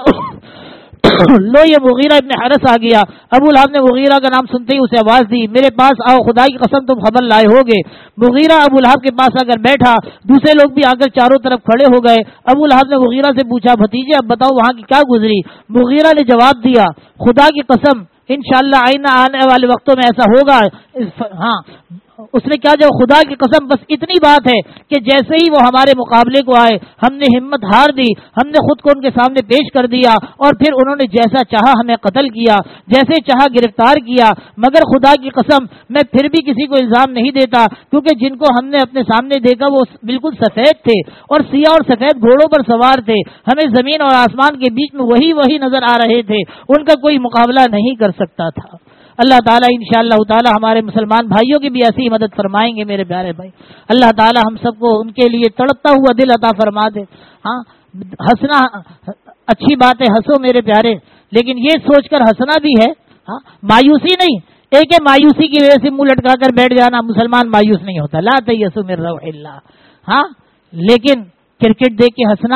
لو یہ مغیرہ ابن حرس آ گیا۔ ابو لہب نے مغیرہ کا نام سنتے ہی اسے آواز دی، میرے پاس آؤ، خدا کی قسم تم خبر لائے ہوگے۔ مغیرہ ابو لہب کے پاس آ کر بیٹھا، دوسرے لوگ بھی آ کر چاروں طرف کھڑے ہو گئے۔ ابو لہب نے مغیرہ سے پوچھا، بھتیجے اب بتاؤ وہاں کی کیا گزری؟ مغیرہ نے جواب دیا، خدا کی قسم انشاءاللہ آنے والے وقتوں میں ایسا ہوگا۔ ہاں اس نے کیا جو خدا کی قسم بس اتنی بات ہے کہ جیسے ہی وہ ہمارے مقابلے کو آئے ہم نے ہمت ہار دی، ہم نے خود کو ان کے سامنے پیش کر دیا اور پھر انہوں نے جیسا چاہا ہمیں قتل کیا، جیسے چاہا گرفتار کیا۔ مگر خدا کی قسم میں پھر بھی کسی کو الزام نہیں دیتا، کیونکہ جن کو ہم نے اپنے سامنے دیکھا وہ بالکل سفید تھے اور سیاہ اور سفید گھوڑوں پر سوار تھے، ہمیں زمین اور آسمان کے بیچ میں وہی نظر آ رہے تھے، ان کا کوئی مقابلہ نہیں کر سکتا تھا۔ اللہ تعالیٰ انشاءاللہ تعالیٰ ہمارے مسلمان بھائیوں کی بھی ایسی مدد فرمائیں گے میرے پیارے بھائی۔ اللہ تعالیٰ ہم سب کو ان کے لیے تڑپتا ہوا دل عطا فرما دے۔ ہاں ہنسنا اچھی بات ہے، ہنسو میرے پیارے، لیکن یہ سوچ کر ہنسنا بھی ہے، ہاں مایوسی نہیں۔ ایک ہے مایوسی کی وجہ سے منہ لٹکا کر بیٹھ جانا، مسلمان مایوس نہیں ہوتا، لا تیأسوا من روح اللہ۔ ہاں لیکن کرکٹ دیکھ کے ہنسنا،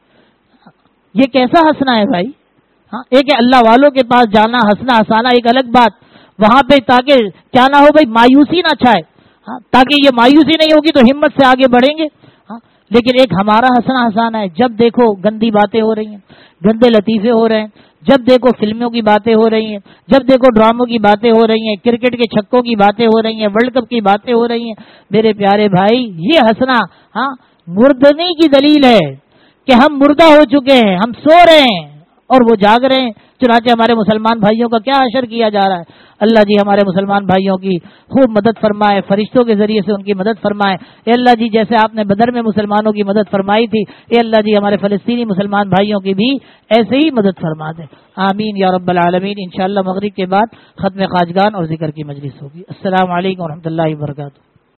یہ کیسا ہنسنا ہے بھائی؟ ہاں ایک ہے اللہ والوں کے پاس جانا، ہنسنا ہنسانا ایک الگ بات، وہاں پہ تاکہ کیا نہ ہو بھائی مایوسی نہ چھائے، ہاں تاکہ یہ مایوسی نہیں ہوگی تو ہمت سے آگے بڑھیں گے۔ ہاں لیکن ایک ہمارا ہنسنا ہنسانا ہے، جب دیکھو گندی باتیں ہو رہی ہیں، گندے لطیفے ہو رہے ہیں، جب دیکھو فلموں کی باتیں ہو رہی ہیں، جب دیکھو ڈراموں کی باتیں ہو رہی ہیں، کرکٹ کے چھکوں کی باتیں ہو رہی ہیں، ورلڈ کپ کی باتیں ہو رہی ہیں، میرے پیارے بھائی یہ ہنسنا ہاں مردنی کی دلیل ہے کہ ہم مردہ ہو چکے ہیں، ہم سو رہے ہیں اور وہ جاگ رہے ہیں۔ چنانچہ ہمارے مسلمان بھائیوں کا کیا حشر کیا جا رہا ہے۔ اللہ جی ہمارے مسلمان بھائیوں کی خوب مدد فرمائے، فرشتوں کے ذریعے سے ان کی مدد فرمائے۔ اے اللہ جی جیسے آپ نے بدر میں مسلمانوں کی مدد فرمائی تھی، اے اللہ جی ہمارے فلسطینی مسلمان بھائیوں کی بھی ایسے ہی مدد فرما دے، آمین یا رب العالمین۔ انشاءاللہ مغرب کے بعد ختم خواجگان اور ذکر کی مجلس ہوگی۔ السلام علیکم و رحمۃ اللہ وبرکاتہ۔